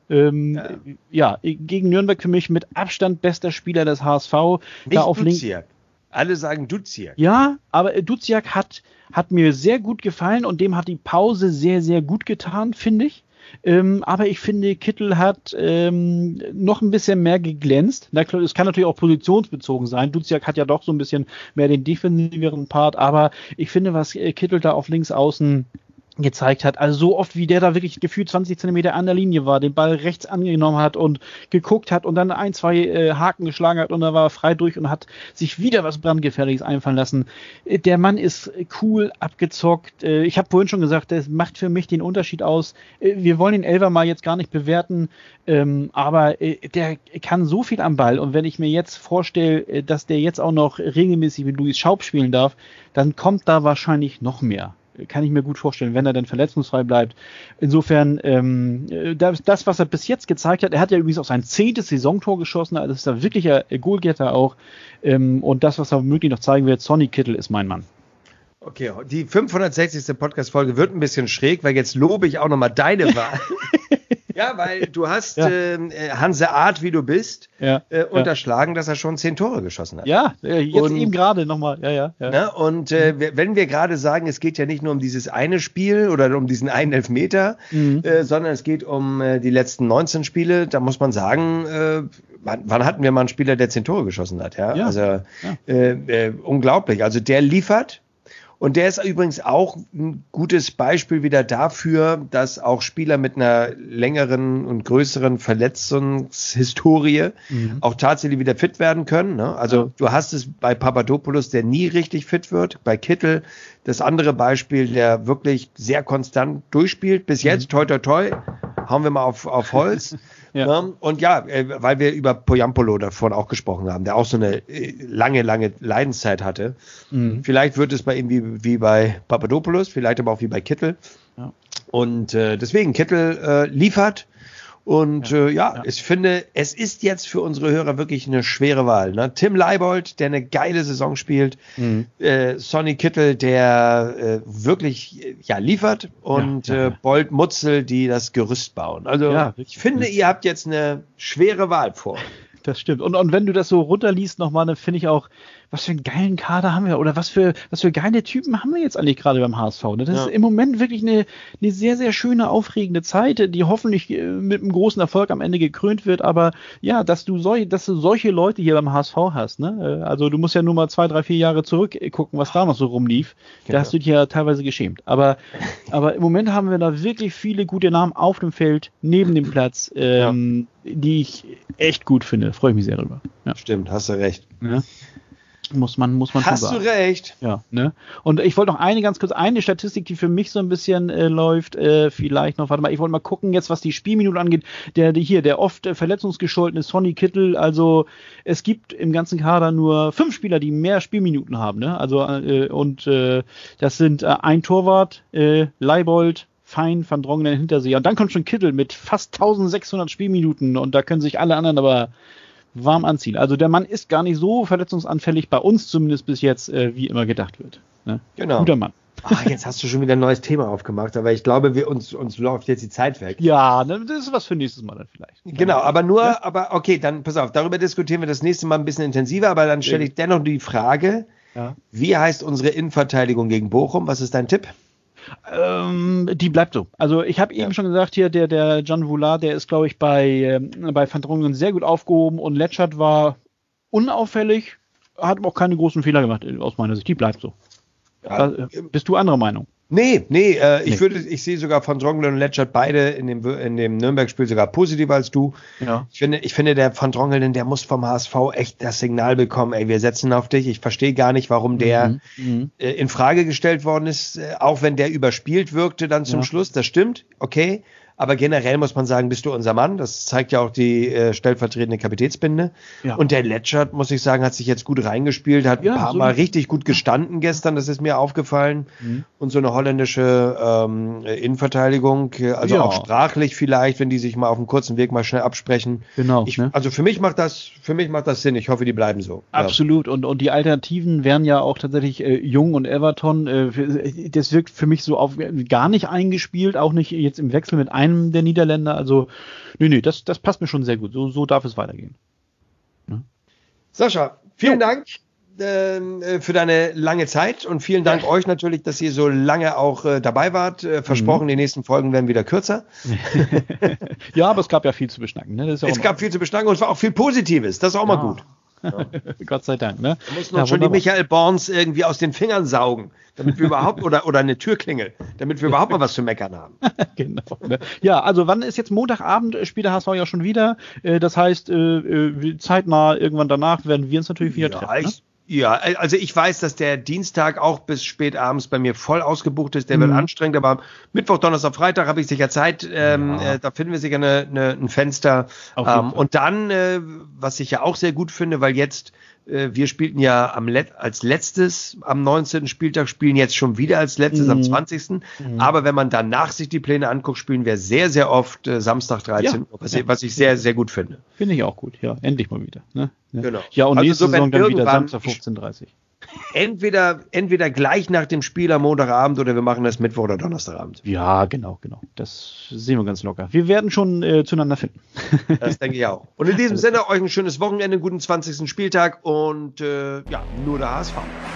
Gegen Nürnberg für mich mit Abstand bester Spieler des HSV. Nicht Duziak. Alle sagen Duziak. Ja, aber Duziak hat mir sehr gut gefallen und dem hat die Pause sehr, sehr gut getan, finde ich. Aber ich finde, Kittel hat noch ein bisschen mehr geglänzt. Es kann natürlich auch positionsbezogen sein. Duziak hat ja doch so ein bisschen mehr den defensiveren Part, aber ich finde, was Kittel da auf links außen gezeigt hat, also so oft wie der da wirklich gefühlt 20 Zentimeter an der Linie war, den Ball rechts angenommen hat und geguckt hat und dann 1, 2 Haken geschlagen hat und dann war er frei durch und hat sich wieder was Brandgefährliches einfallen lassen. Der Mann ist cool, abgezockt. Ich habe vorhin schon gesagt, das macht für mich den Unterschied aus. Wir wollen den Elfer mal jetzt gar nicht bewerten, aber der kann so viel am Ball und wenn ich mir jetzt vorstelle, dass der jetzt auch noch regelmäßig mit Luis Schaub spielen darf, dann kommt da wahrscheinlich noch mehr. Kann ich mir gut vorstellen, wenn er dann verletzungsfrei bleibt. Insofern, das, was er bis jetzt gezeigt hat, er hat ja übrigens auch sein 10. Saisontor geschossen, also ist er wirklicher Goalgetter auch. Und das, was er möglich noch zeigen wird, Sonny Kittel ist mein Mann. Okay, die 560. Podcast-Folge wird ein bisschen schräg, weil jetzt lobe ich auch nochmal deine Wahl. Ja, weil du hast Hanseat, wie du bist, unterschlagen, dass er schon 10 Tore geschossen hat. Ja, jetzt eben gerade nochmal. Ja. Ne? Und wenn wir gerade sagen, es geht ja nicht nur um dieses eine Spiel oder um diesen einen Elfmeter, sondern es geht um die letzten 19 Spiele, da muss man sagen, wann hatten wir mal einen Spieler, der 10 Tore geschossen hat? Ja? Also unglaublich. Also der liefert. Und der ist übrigens auch ein gutes Beispiel wieder dafür, dass auch Spieler mit einer längeren und größeren Verletzungshistorie auch tatsächlich wieder fit werden können. Ne? Also du hast es bei Papadopoulos, der nie richtig fit wird, bei Kittel das andere Beispiel, der wirklich sehr konstant durchspielt. Bis jetzt, toi toi toi, hauen wir mal auf Holz. Ja. Und weil wir über Poyampolo davon auch gesprochen haben, der auch so eine lange Leidenszeit hatte. Vielleicht wird es bei ihm wie bei Papadopoulos, vielleicht aber auch wie bei Kittel. Ja. Und deswegen, Kittel liefert. Und ich finde, es ist jetzt für unsere Hörer wirklich eine schwere Wahl. Ne? Tim Leibold, der eine geile Saison spielt. Sonny Kittel, der wirklich liefert. Und Bold Mutzel, die das Gerüst bauen. Also ich finde, ihr habt jetzt eine schwere Wahl vor. Das stimmt. Und wenn du das so runterliest nochmal, dann finde ich auch, was für einen geilen Kader haben wir oder was für geile Typen haben wir jetzt eigentlich gerade beim HSV. Ne? Das ist im Moment wirklich eine sehr, sehr schöne, aufregende Zeit, die hoffentlich mit einem großen Erfolg am Ende gekrönt wird. Aber ja, dass du solche Leute hier beim HSV hast. Ne? Also du musst ja nur mal 2, 3, 4 Jahre zurückgucken, was da noch so rumlief. Da hast du dich ja teilweise geschämt. Aber im Moment haben wir da wirklich viele gute Namen auf dem Feld, neben dem Platz, die ich echt gut finde. Freue ich mich sehr drüber. Ja. Stimmt, hast du recht. Ja. Muss man schon sagen. Hast du recht. Ja, ne? Und ich wollte noch eine Statistik, die für mich so ein bisschen läuft, vielleicht noch, ich wollte mal gucken jetzt, was die Spielminuten angeht, der oft verletzungsgescholtene Sonny Kittel, also es gibt im ganzen Kader nur 5 Spieler, die mehr Spielminuten haben, ne? Also das sind ein Torwart, Leibold, fein Van Drongelen hinter sich. Und dann kommt schon Kittel mit fast 1600 Spielminuten und da können sich alle anderen aber warm anziehen. Also der Mann ist gar nicht so verletzungsanfällig, bei uns zumindest bis jetzt, wie immer gedacht wird. Ne? Genau. Guter Mann. Jetzt hast du schon wieder ein neues Thema aufgemacht, aber ich glaube, uns läuft jetzt die Zeit weg. Ja, das ist was für nächstes Mal dann vielleicht. Genau, aber okay, dann pass auf, darüber diskutieren wir das nächste Mal ein bisschen intensiver, aber dann stelle ich dennoch die Frage, wie heißt unsere Innenverteidigung gegen Bochum? Was ist dein Tipp? Die bleibt so. Also ich habe eben schon gesagt, hier der John Voulard, der ist, glaube ich, bei Van Drongelen sehr gut aufgehoben und Letschert war unauffällig, hat aber auch keine großen Fehler gemacht aus meiner Sicht. Die bleibt so. Ja. Bist du anderer Meinung? Nee, ich sehe sogar Van Drongelen und Letschert beide in dem Nürnberg-Spiel sogar positiver als du. Ja. Ich finde, der Van Drongelen, der muss vom HSV echt das Signal bekommen, ey, wir setzen auf dich. Ich verstehe gar nicht, warum der in Frage gestellt worden ist, auch wenn der überspielt wirkte dann zum Schluss. Das stimmt, okay. Aber generell muss man sagen, bist du unser Mann. Das zeigt ja auch die stellvertretende Kapitätsbinde. Ja. Und der Letschert, muss ich sagen, hat sich jetzt gut reingespielt, hat ein paar Mal richtig gut gestanden gestern, das ist mir aufgefallen. Und so eine holländische Innenverteidigung, also auch sprachlich vielleicht, wenn die sich mal auf einem kurzen Weg mal schnell absprechen. Genau. Also für mich macht das Sinn. Ich hoffe, die bleiben so. Absolut. Ja. Und die Alternativen wären ja auch tatsächlich Jung und Everton. Das wirkt für mich so auf gar nicht eingespielt, auch nicht jetzt im Wechsel mit einem der Niederländer, also das passt mir schon sehr gut. So darf es weitergehen. Ja. Sascha, vielen Dank für deine lange Zeit und vielen Dank euch natürlich, dass ihr so lange auch dabei wart. Versprochen, die nächsten Folgen werden wieder kürzer. Ja, aber es gab ja viel zu beschnacken. Ne? Es gab viel zu beschnacken und es war auch viel Positives. Das ist auch mal gut. Ja. Gott sei Dank, ne? Da mussten uns schon die Michael Borns irgendwie aus den Fingern saugen, damit wir überhaupt, oder eine Türklingel, damit wir überhaupt mal was zu meckern haben. Genau. Ne? Ja, also wann ist jetzt Montagabend, spielt der HSV ja schon wieder. Das heißt, zeitnah irgendwann danach werden wir uns natürlich wieder treffen. Ne? Ja, also ich weiß, dass der Dienstag auch bis spät abends bei mir voll ausgebucht ist. Der wird anstrengend, aber Mittwoch, Donnerstag, Freitag habe ich sicher Zeit. Da finden wir sicher ein Fenster. Und dann, was ich ja auch sehr gut finde, weil jetzt, wir spielten ja als letztes am 19. Spieltag, spielen jetzt schon wieder als letztes am 20. Aber wenn man danach sich die Pläne anguckt, spielen wir sehr, sehr oft Samstag 13 Uhr, was ich sehr, sehr gut finde. Finde ich auch gut, ja. Endlich mal wieder. Ne? Ja. Genau. Ja, und also nächste Saison dann wieder Samstag 15:30 Uhr. Entweder gleich nach dem Spiel am Montagabend oder wir machen das Mittwoch oder Donnerstagabend. Ja, genau. Das sehen wir ganz locker. Wir werden schon zueinander finden. Das denke ich auch. Und in diesem Sinne, euch ein schönes Wochenende, einen guten 20. Spieltag und nur der HSV.